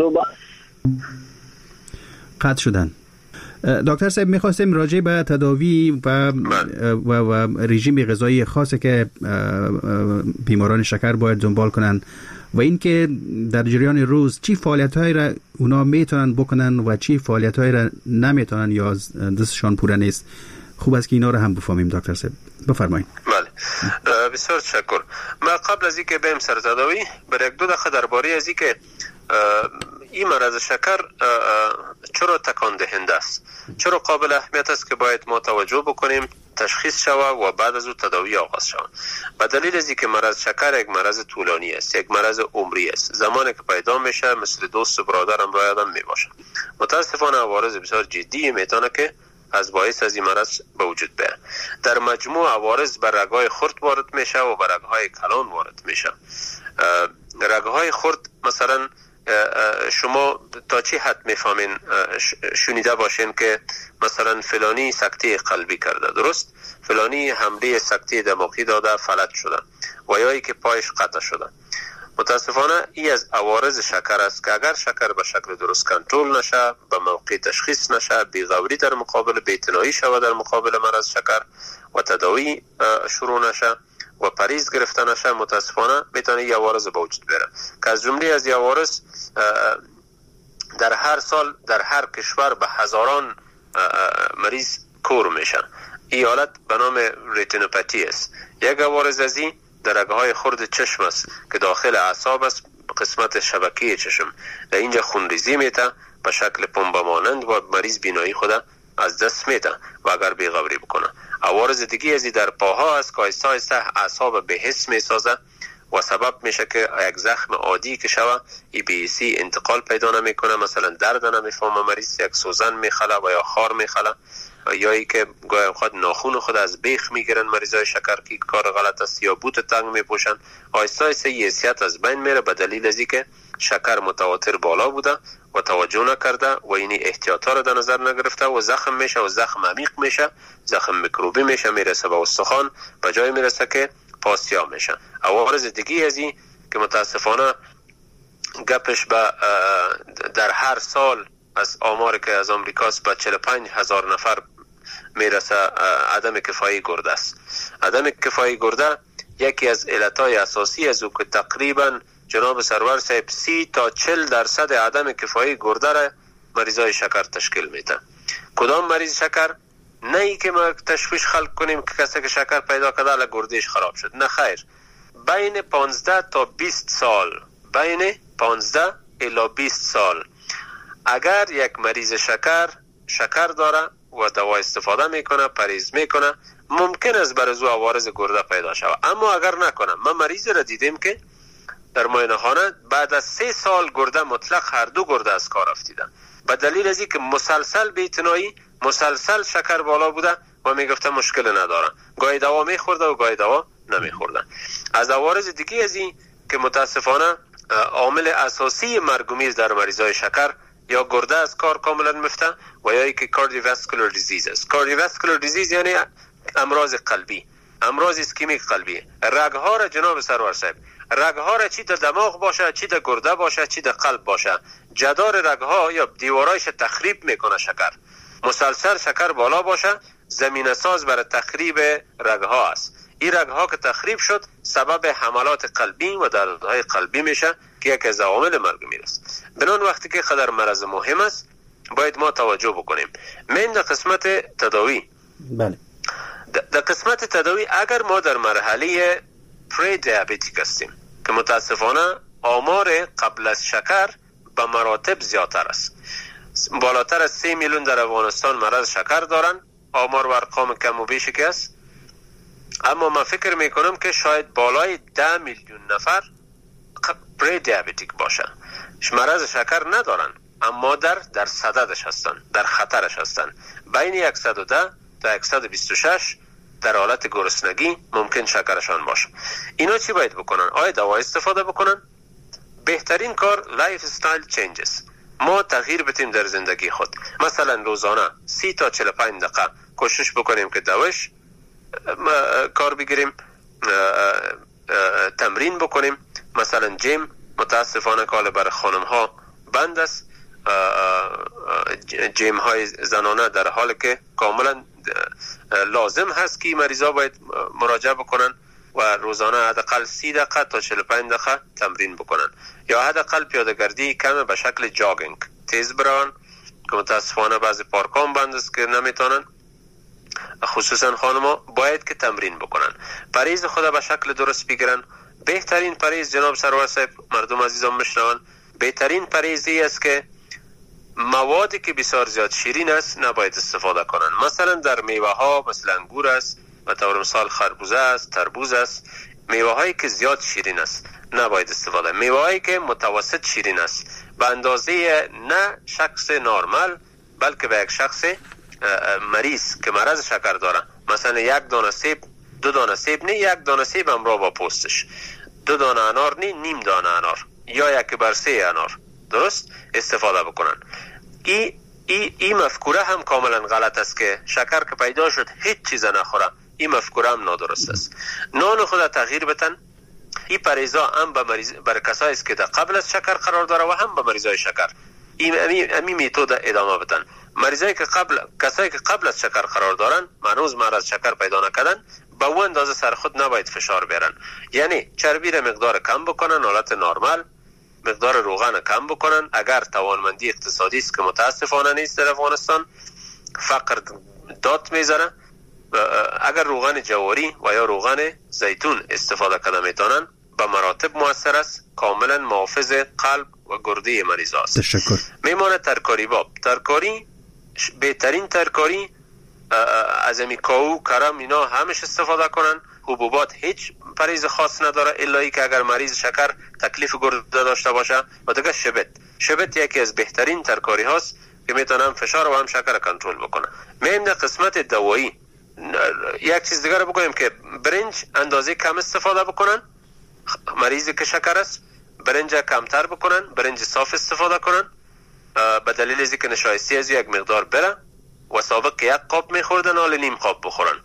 قطع شدن. دکتر صاحب میخواستیم راجع به تداوی و رژیم غذایی خاصی که بیماران شکر باید دنبال کنن و اینکه در جریان روز چی فعالیت‌هایی را اونا میتونن بکنن و چی فعالیت‌هایی را نمیتونن یا دستشان پوره نیست. خوب است که اینا رو هم بفهمیم. دکتر صاحب بفرمایید. بله بسیار تشکر. ما قبل از اینکه بریم سر تداوی برای یک دو دقیقه درباره از اینکه این مرض شکر چرا تکان دهنده است، چرا قابل اهمیت است که باید ما توجه بکنیم تشخیص شود و بعد از او تداوی آغاز شود. به دلیل از اینکه مرض شکر یک مرض طولانی است، یک مرض عمری است. زمانی که پیدا میشه مثل دوست و برادرم را یادم میباشه. متاسفانه عوارض بسیار جدی میتونه که از باعث از این مرض به وجود بیاد. در مجموع عوارض بر رگهای خرد وارد میشه و بر رگهای کلان وارد میشه. رگهای خرد مثلا شما تا چی حد میفهمین شنیده باشین که مثلا فلانی سکته قلبی کرده، درست؟ فلانی حمله سکته دماغی داده فلج شده و یا ای که پایش قطع شده. متاسفانه این از عوارض شکر است که اگر شکر به شکل درست کنترل نشه، به موقع تشخیص نشه، بیغوری در مقابل، بی‌اعتنایی شود در مقابل مرض شکر و تداوی شروع نشه و پرهیز گرفته نشه، متاسفانه میتونه این عوارض به وجود بیاره که از جمله از این عوارض در هر سال در هر کشور به هزاران مریض کور میشن. این حالت به نام ریتینوپاتی است. یک عوارض از این در رگهای خرد چشم است که داخل اعصاب است، قسمت شبکه چشم. در اینجا خونریزی میته به شکل پنبه مانند و مریض بینایی خود از دست میده و اگر بیغوری بکنه. عوارض دیگه ازی در پاها است که آهسته آهسته اعصاب به حس میسازه و سبب میشه که یک زخم عادی که شوه ای به ایسی انتقال پیدا نمیکنه، مثلا درد نمیفهمه مریض، یک سوزن میخله و یا خار میخله، یا ای که گاهی خود ناخون خود از بیخ میگیرن مریضای شکر که کار غلط است، یا بوت تنگ میپوشن. آهسته آهسته حیثیت از بین میره به دلیل از اینکه شکر متواتر بالا بوده و توجه نکرده و این احتیاطا رو در نظر نگرفته و زخم میشه و زخم عمیق میشه، زخم میکروبی میشه، میرسه به استخوان، به جای میرسه که پاسیا میشه. عوارض دیگه ازی که متاسفانه گپش به در هر سال از آمار که از امریکاست به 45,000 نفر میرسه عدم کفایی گرده است. عدم کفایی گرده یکی از علتهای اساسی از او که تقریبا جناب سرور صاحب 30 تا 40% عدم کفایی گرده را مریضای شکر تشکیل میده. کدام مریض شکر؟ نه ای که ما تشویش خلق کنیم که کسی که شکر پیدا کرده الان گردهش خراب شد، نه خیر. بین 15 تا 20 سال، بین 15 الی 20 سال اگر یک مریض شکر داره و دوا استفاده میکنه، پرهیز میکنه، ممکن است بر از او عوارض گرده پیدا شود. اما اگر نکنه، من مریض را دیدیم که در معاینه خانه بعد از 3 سال گرده مطلق هر دو گرده از کار افتیدن به دلیل از اینکه مسلسل بی‌اعتنایی، مسلسل شکر بالا بوده و میگفته مشکل نداره، گاهی دوا میخورده و گاهی دوا نمیخورده. از عوارض دیگه از این که متاسفانه عامل اساسی مرگومیز در مریضای شکر یا گرده از کار کاملا میفته و یا اینکه کاردیوواسکولار دیزیز است. کاردیوواسکولار دیزیز یعنی امراض قلبی، امراض اسکیمیک قلبی. رگها را جناب سرور صاحب، رگها را چی در دماغ باشه، چی در گرده باشه، چی در قلب باشه، جدار رگها یا دیوارایش تخریب میکنه. شکر مسلسل شکر بالا باشه زمینه ساز برای تخریب رگها است. این رگها که تخریب شد سبب حملات قلبی و دردهای قلبی میشه که یکی از عوامل مرگومیر است. بنان وقتی که خطر مرض مهم است باید ما توجه بکنیم. من در قسمت تداوی، بله، در قسمت تداوی اگر ما در مرحله پری دیابتیک هستیم که متاسفانه آمار قبل از شکر به مراتب زیادتر است، بالاتر از 3 میلیون در افغانستان مرض شکر دارن، آمار و ارقام کم و بیشی که است. اما من فکر میکنم که شاید بالای 10 میلیون نفر پری دیابتیک باشه، مرض شکر ندارن اما در صددش هستن، در خطرش هستن. بین 110 تا 126 در حالت گرسنگی ممکن شکرشان باشه. اینا چی باید بکنن؟ آیا دوا استفاده بکنن؟ بهترین کار لایف استایل چینجز، ما تغییر بدیم در زندگی خود. مثلا روزانه 30 تا 45 دقیقه کوشش بکنیم که دوش کار بگیریم، تمرین بکنیم. مثلا جیم متاسفانه کال برای خانم ها بند است، جیم های زنانه در حال که کاملا لازم هست که مریضا باید مراجعه بکنن و روزانه حداقل 30 دقیقه تا 45 دقیقه تمرین بکنن، یا حداقل پیاده‌گردی کم به شکل جاگینگ، تیز بران که متاسفانه بعضی پارکان بند است که نمیتونن، خصوصا خانما باید که تمرین بکنن، پرهیز خود به شکل درست بگیرن. بهترین پرهیز جناب سرور صاحب، مردم عزیزم میشنون، بهترین پرهیزی است که موادی که بسیار زیاد شیرین است نباید استفاده کنن. مثلا در میوه ها مثل انگور است و طور مثال خربوزه است، تربوز است، میوه هایی که زیاد شیرین است نباید استفاده. میوه هایی که متوسط شیرین است به اندازه نه شخص نرمال بلکه به یک شخص مریض که مرض شکر داره، مثلا 1 دانه سیب، 2 دانه سیب نه، 1 دانه سیب همراه با پوستش، 2 دانه انار نه، نیم دانه انار، یا 1/3 انار درست استفاده بکنن. این مفکوره هم کاملا غلط است که شکر که پیدا شد هیچ چیز نخوره. این مفکوره هم نادرست است. نان خود تغییر بدن. این پرهیزا هم برای کسایی است که در قبل از شکر قرار داره و هم به مریضای شکر این میتود ادامه بدن. کسایی که قبل از شکر قرار دارن هنوز مرض شکر پیدا نکردن، به اون اندازه سر خود نباید فشار بیارن. یعنی چربی را مقدار کم بکنن، حالت نرمال، مقدار روغن کم بکنن. اگر توانمندی اقتصادی است که متاسفانه نیست در افغانستان، فقر داد میزنه، اگر روغن جواری و یا روغن زیتون استفاده کنه میتونن، به مراتب موثر است، کاملا محافظ قلب و گرده مریض است. تشکر. میمانه ترکاری باب. ترکاری بهترین ترکاری از امی کاو کرم اینا همش استفاده کنن. حبوبات هیچ پرهیز خاص نداره الا ای که اگر مریض شکر تکلیف گرده داشته باشه. و دیگه شبت یکی از بهترین ترکاری هاست که میتونن فشار و هم شکر کنترل بکنه. میم در قسمت دوایی یک چیز دیگر بگویم که برنج اندازه کم استفاده بکنن. مریضی که شکر است برنج کمتر بکنن، برنج صاف استفاده کنن به دلیل از اینکه نشایستی از یک مقدار بره و سابق یک قاب میخوردن حال نیم قاب بخورن.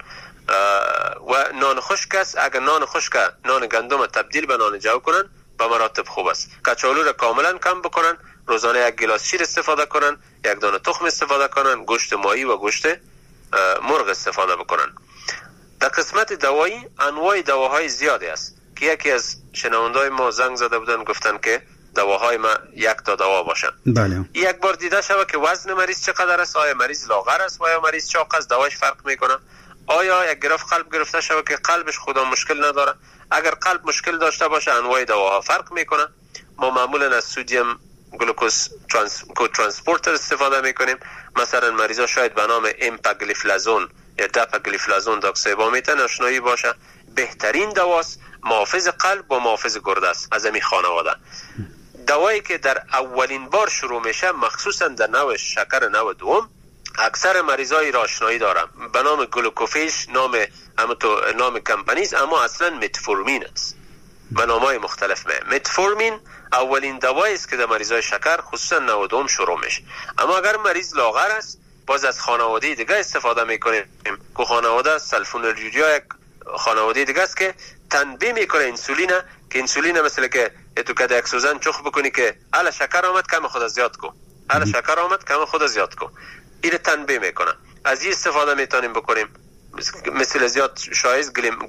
و نان خشک است، اگر نان خشک نان گندم تبدیل به نان جو کنن به مراتب خوب است. کچالو را کاملا کم بکنن، روزانه یک گلاس شیر استفاده کنن، یک دانه تخم استفاده کنن، گوشت ماهی و گوشت مرغ استفاده بکنن. در قسمت دوایی انواع دواهای زیادی است که یکی از شنوندای ما زنگ زده بودن گفتن که دواهای ما یک تا دوا باشن. بله. یک بار دیده شود که وزن مریض چقدر است، آیا مریض لاغر است و یا مریض چاق است، دواش فرق میکنه. آیا یک گرفت قلب گرفته شود که قلبش خدا مشکل نداره، اگر قلب مشکل داشته باشه انواع دواها فرق میکنه. ما معمولا از سودیم گلوکوز ترانسپورتر استفاده میکنیم. مثلا مریضا شاید به نام امپاگلیفلازون یا داپاگلیفلازون داکسیبا میتن آشنایی باشه. بهترین دواست، محافظ قلب و محافظ گرده است از این خانواده. دوایی که در اولین بار شروع میشه مخصوصا در نوع شکر نوع دوم اکثر مریضای را آشنایی دارم به نام گلوکوفیش، نام کمپانیز، اما اصلا متفورمین است. به نامای مختلف متفورمین اولین دوایی است که در مریضای شکر خصوصا نوع دوم شروع میشه. اما اگر مریض لاغر است باز از خانواده دیگه استفاده میکنیم که خانواده سلفونیلوژیا یک خانواده دیگه است که تنبیه میکنه انسولین، که انسولین مثل که تو کده یک سوزن چخ بکنی که الا شکر آمد کم خود زیاد کو، الا شکر آمد کم خود زیاد کو، این تنبیه میکنه. از این استفاده میتونیم بکنیم. مثل زیاد شایز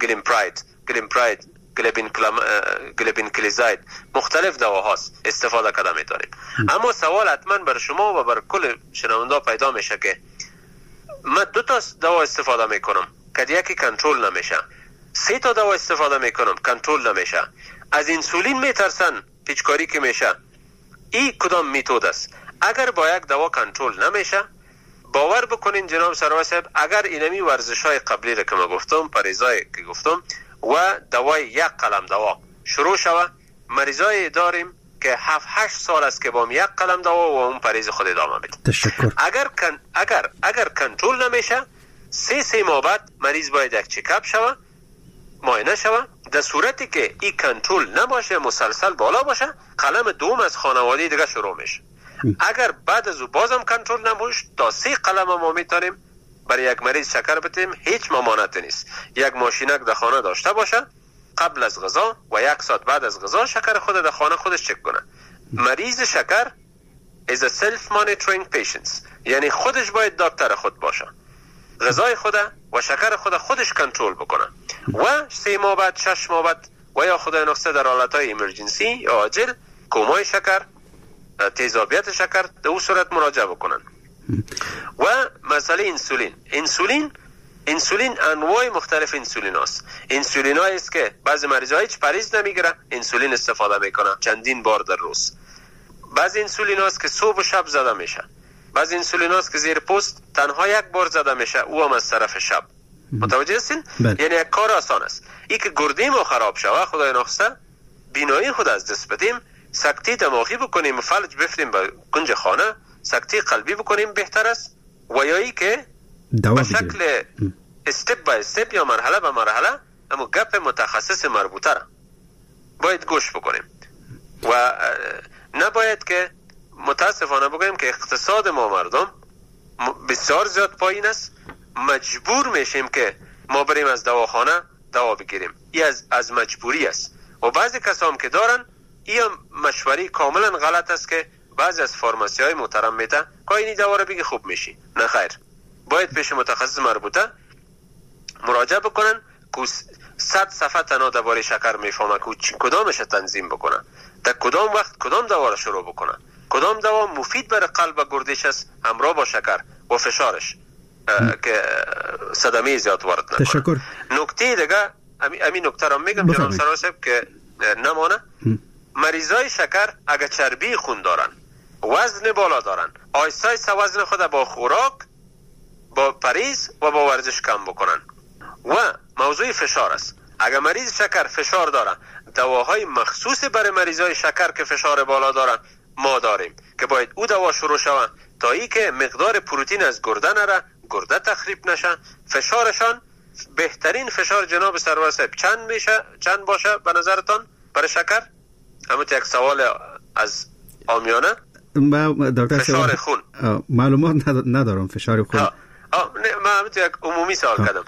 گلیبین کلیزاید مختلف دواهاست استفاده کرده میتونیم. اما سوال حتما بر شما و بر کل شنونده پیدا میشه که من 2 تا دوا استفاده میکنم که یکی کنترل نمیشه، 3 تا دوا استفاده میکنم کنترل نمیشه، از انسولین میترسن پیچکاری که میشه. این کدام میتود است؟ اگر با یک دوا کنترل نمیشه باور بکنین جناب سروار صاحب، اگر اینمی ورزش‌های قبلی را که ما گفتم، پریزای که گفتم و دوای یک قلم دوا شروع شود، مریضای داریم که 7-8 سال است که با یک قلم دوا و اون پریز خود ادامه میده. تشکر. اگر کنترل نمیشه 3 ماه بعد مریض باید یک چکاپ شود، معاینه شود. در صورتی که این کنترل نباشه، مسلسل بالا باشه، قلم دوم از خانواده دیگه شروع میشه. اگر بعد از او بازم کنترل نباشه تا 3 قلم ما میتونیم برای یک مریض شکر بتیم، هیچ ممانعتی نیست. یک ماشینک در خانه داشته باشه، قبل از غذا و 1 ساعت بعد از غذا شکر خود در خانه خودش چک کنه. مریض شکر is a self monitoring patient، یعنی خودش باید دکتر خود باشه، غذای خود و شکر خود خودش کنترل بکنه و 3 ماه بعد 6 ماه بعد و یا خدای نخسته در حالتهای ایمرجنسی یا عاجل کومای شکر، تیزابیت شکر در اون صورت مراجعه بکنن. و مسئله انسولین انواع مختلف انسولین است. انسولین هایی است که بعضی مریضا هیچ پریز نمیگیره، انسولین استفاده میکنه چندین بار در روز. بعضی انسولین هاست که صبح و شب زده میشه، بعضی انسولین هاست که زیر پوست تنها 1 بار زده میشه، او هم از طرف شب. متوجه هستین؟ یعنی یک کار آسان است. این که گرده ما خراب شوه، خدای نخسته بینایی خود از دست بدیم، سکته دماغی بکنیم، فلج بفریم به کنج خانه، سکته قلبی بکنیم بهتر است. و یا ای که به شکل استپ با استپ یا مرحله به مرحله اما گپ متخصص مربوطه را باید گوش بکنیم. و نباید که متاسفانه بگویم که اقتصاد ما مردم بسیار زیاد پایین است، مجبور میشیم که ما بریم از دواخانه دوا بگیریم. این از مجبوری است. و بعضی کسام که دارن این مشوری کاملا غلط است که بعضی از فارماسی های محترم میده که اینی دوا رو بگی خوب میشی. نه خیر، باید پیش متخصص مربوطه مراجعه بکنن که 100 صفحه تنها درباره شکر میفهمه که کدامش تنظیم بکنه، در کدام وقت کدام دوا رو شروع بکنه، کدام دوا مفید برای قلب و گردش است همراه با شکر و فشارش که صدمه زیاد وارد نکنه. تشکر. نکته دیگه همین نکته رو میگم جناب سروار صاحب که نمانه، مریضای شکر اگر چربی خون دارن وزن بالا دارن، آیستا وزن خود با خوراک، با پریز و با ورزش کم بکنن. و موضوع فشار است. اگر مریض شکر فشار داره، دواهای مخصوص برای مریضای شکر که فشار بالا دارن ما داریم که باید او دوا شروع شود تا ای که مقدار پروتئین از گرده نره، گرده تخریب نشه. فشارشان بهترین فشار جناب سرور صاحب چند باشه به نظرتان برای شکر؟ همون یک سوال از عامیانه. فشار خون معلومات ندارم. فشار خون نه، من همون یک عمومی سوال کردم.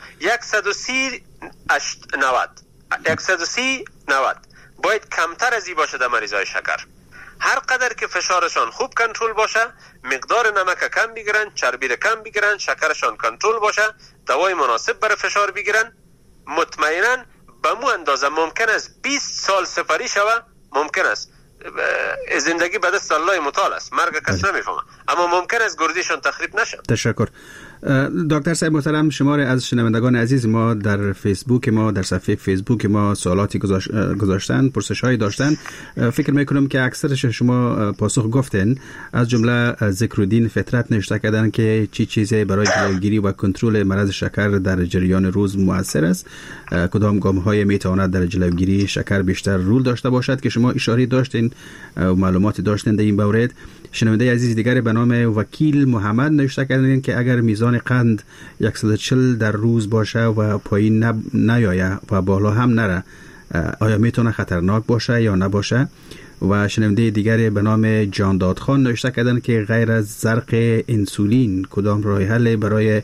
130-90 باید کمتر از این باشه در مریضای شکر. هر قدر که فشارشان خوب کنترل باشه، مقدار نمک کم بگیرن، چربی کم بگیرن، شکرشان کنترل باشه، دوای مناسب برای فشار بگیرن، مطمئنا به مو اندازه ممکن است 20 سال سپری شوه. ممکن است زندگی به دست الله متعال است، مرگ کس نمیفهمه، اما ممکن است گردیشان تخریب نشه. تشکر. دکتر صاحب محترم، شماره از شنوندگان عزیز ما در فیسبوک ما، در صفحه فیسبوک ما سوالاتی گذاشتن، پرسش‌هایی داشتن. فکر میکنم که اکثرش شما پاسخ گفتین. از جمله ذکرالدین فطرت نوشته کردن که چی چیزی برای جلوگیری و کنترل مرض شکر در جریان روز مؤثر است، کدام گام‌های میتواند در جلوگیری شکر بیشتر رول داشته باشد که شما اشاره داشتین و معلوماتی داشتین در این مورد. شنونده عزیز دیگر به نام وکیل محمد نوشته کردن که اگر میزان قند 140 در روز باشه و پایین نیایه و بالا هم نره، آیا میتونه خطرناک باشه یا نباشه؟ و شنونده دیگر به نام جانداد خان نوشته کردن که غیر از زرق انسولین کدام راه حل برای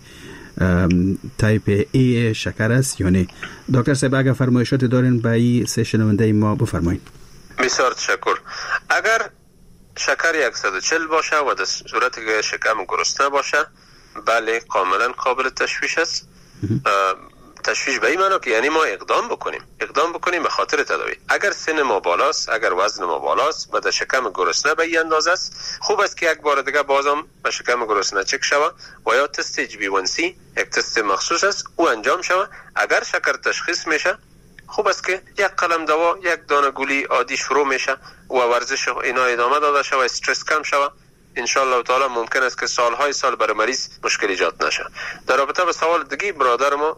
تایپ ای شکر است یا نه؟ دکتر صاحب اگر فرمایشات دارین به این سه شنونده ما بفرمایید. بسیار تشکر. اگر شکر 140 باشه و در صورت که شکم گرسنه باشه، بله کاملا قابل تشویش است. تشویش به این معنی که یعنی ما اقدام بکنیم به خاطر تداوی. اگر سن ما بالاست، اگر وزن ما بالاست و در شکم گرسنه به این اندازه است، خوب است که یک بار دیگه بازم به شکم گرسنه چک شود و یا تست HbA1c، یک تست مخصوص است، او انجام شود. اگر شکر تشخیص میشه، خوب است که یک قلم دوا، یک دانه گولی عادی شروع میشه و ورزش اینا ادامه داده شود، استرس کم شود. ان شاء الله تعالی ممکن است که سالهای سال برای مریض مشکل ایجاد نشه. در رابطه با سوال دیگه برادر ما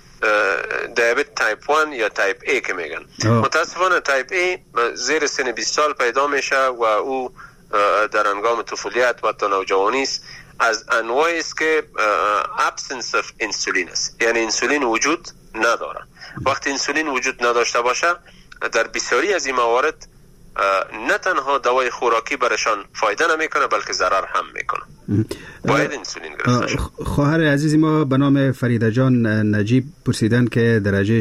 دیابت تایپ 1 یا تایپ A که میگن، متاسفانه تایپ A زیر سن 20 سال پیدا میشه و او در هنگام طفولیت و تا نوجوانی است. از انواعی است که absence of insulin است، یعنی انسولین وجود نداره. وقتی انسولین وجود نداشته باشه، در بسیاری از این موارد نه تنها دوای خوراکی برشان فایده نمیکنه بلکه ضرر هم میکنه. باید انسولین گرفته شد. خواهر عزیز ما به نام فریده جان نجیب پرسیدن که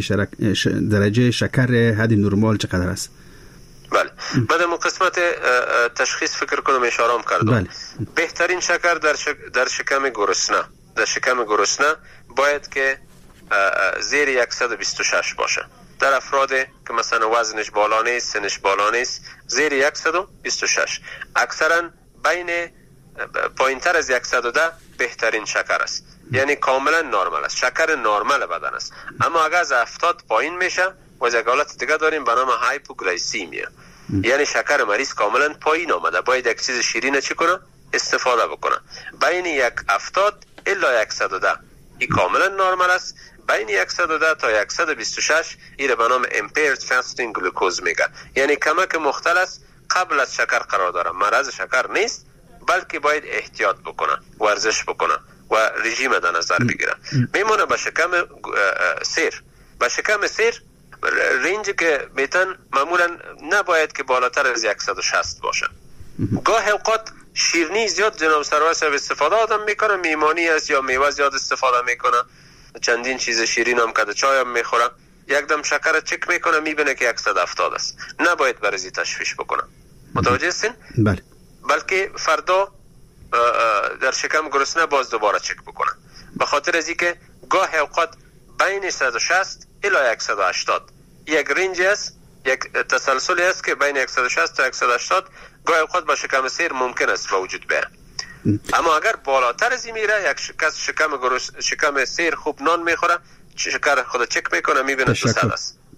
درجه شکر حد نرمال چقدر است؟ بله، بعد از قسمت تشخیص فکر کنم اشاره کردم. بله. بهترین شکر در شکم گرسنه، در شکم گرسنه باید که زیر 126 باشه. در افرادی که مثلا وزنش بالا نیست، سنش بالا نیست، زیر 126. اکثرا بین پایینتر از 110 بهترین شکر است، یعنی کاملا نرمال است، شکر نرمال بدن است. اما اگر از 70 پایین میشه و از یک حالت دیگه داریم به نام هایپوگلایسیمیا، یعنی شکر مریض کاملا پایین آمده، باید یک چیز شیرین چی کنه؟ استفاده بکنه. بین 170 الی 110 این کاملا نرمال است. بین 110 تا 126 این به نام impaired fasting glucose میگن، یعنی کمک مختل است، قبل از شکر قرار داره. مرض شکر نیست بلکه باید احتیاط بکنه، ورزش بکنه و رژیم در نظر بگیره. میمونه به شکم سیر. به شکم سیر رنج که میتن معمولا نباید که بالاتر از 160 باشه. گاه اوقات شیرینی زیاد جناب سرور صاحب استفاده آدم میکنه، میمانی است یا میوه زیاد استفاده میکنه، چندین چیز شیرین هم کده، چای هم میخوره، یک دم شکر چک میکنه میبینه که 170 است. نباید برای تشویش بکنه. متوجه هستین؟ بله. بلکه فردا در شکم گرسنه باز دوباره چک بکنه، به خاطر از اینکه گاه اوقات بین 160 الی 180 یک رنج است، یک تسلسلی است که بین 160 تا 180 گاه اوقات با شکم سیر ممکن است به وجود بیاد. اما اگر بالاتر از این میره، یک شکم سیر خوب نان میخوره، شکر خود چک میکنه میبینه 200 است.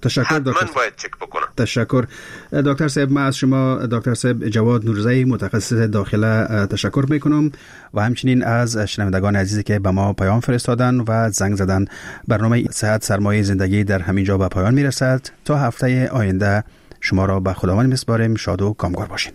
تشکر حتما باید چک بکنم. تشکر دکتر صاحب. من از شما دکتر صاحب جواد نورزی متخصص داخله تشکر میکنم و همچنین از شنوندگان عزیزی که به ما پیام فرستادن و زنگ زدن. برنامه صحت سرمایه زندگی در همین جا به پایان میرسد. تا هفته آینده شما را به خداوند میسپاریم. شاد و کامگار باشین.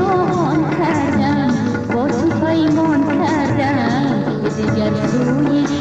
دیگر روی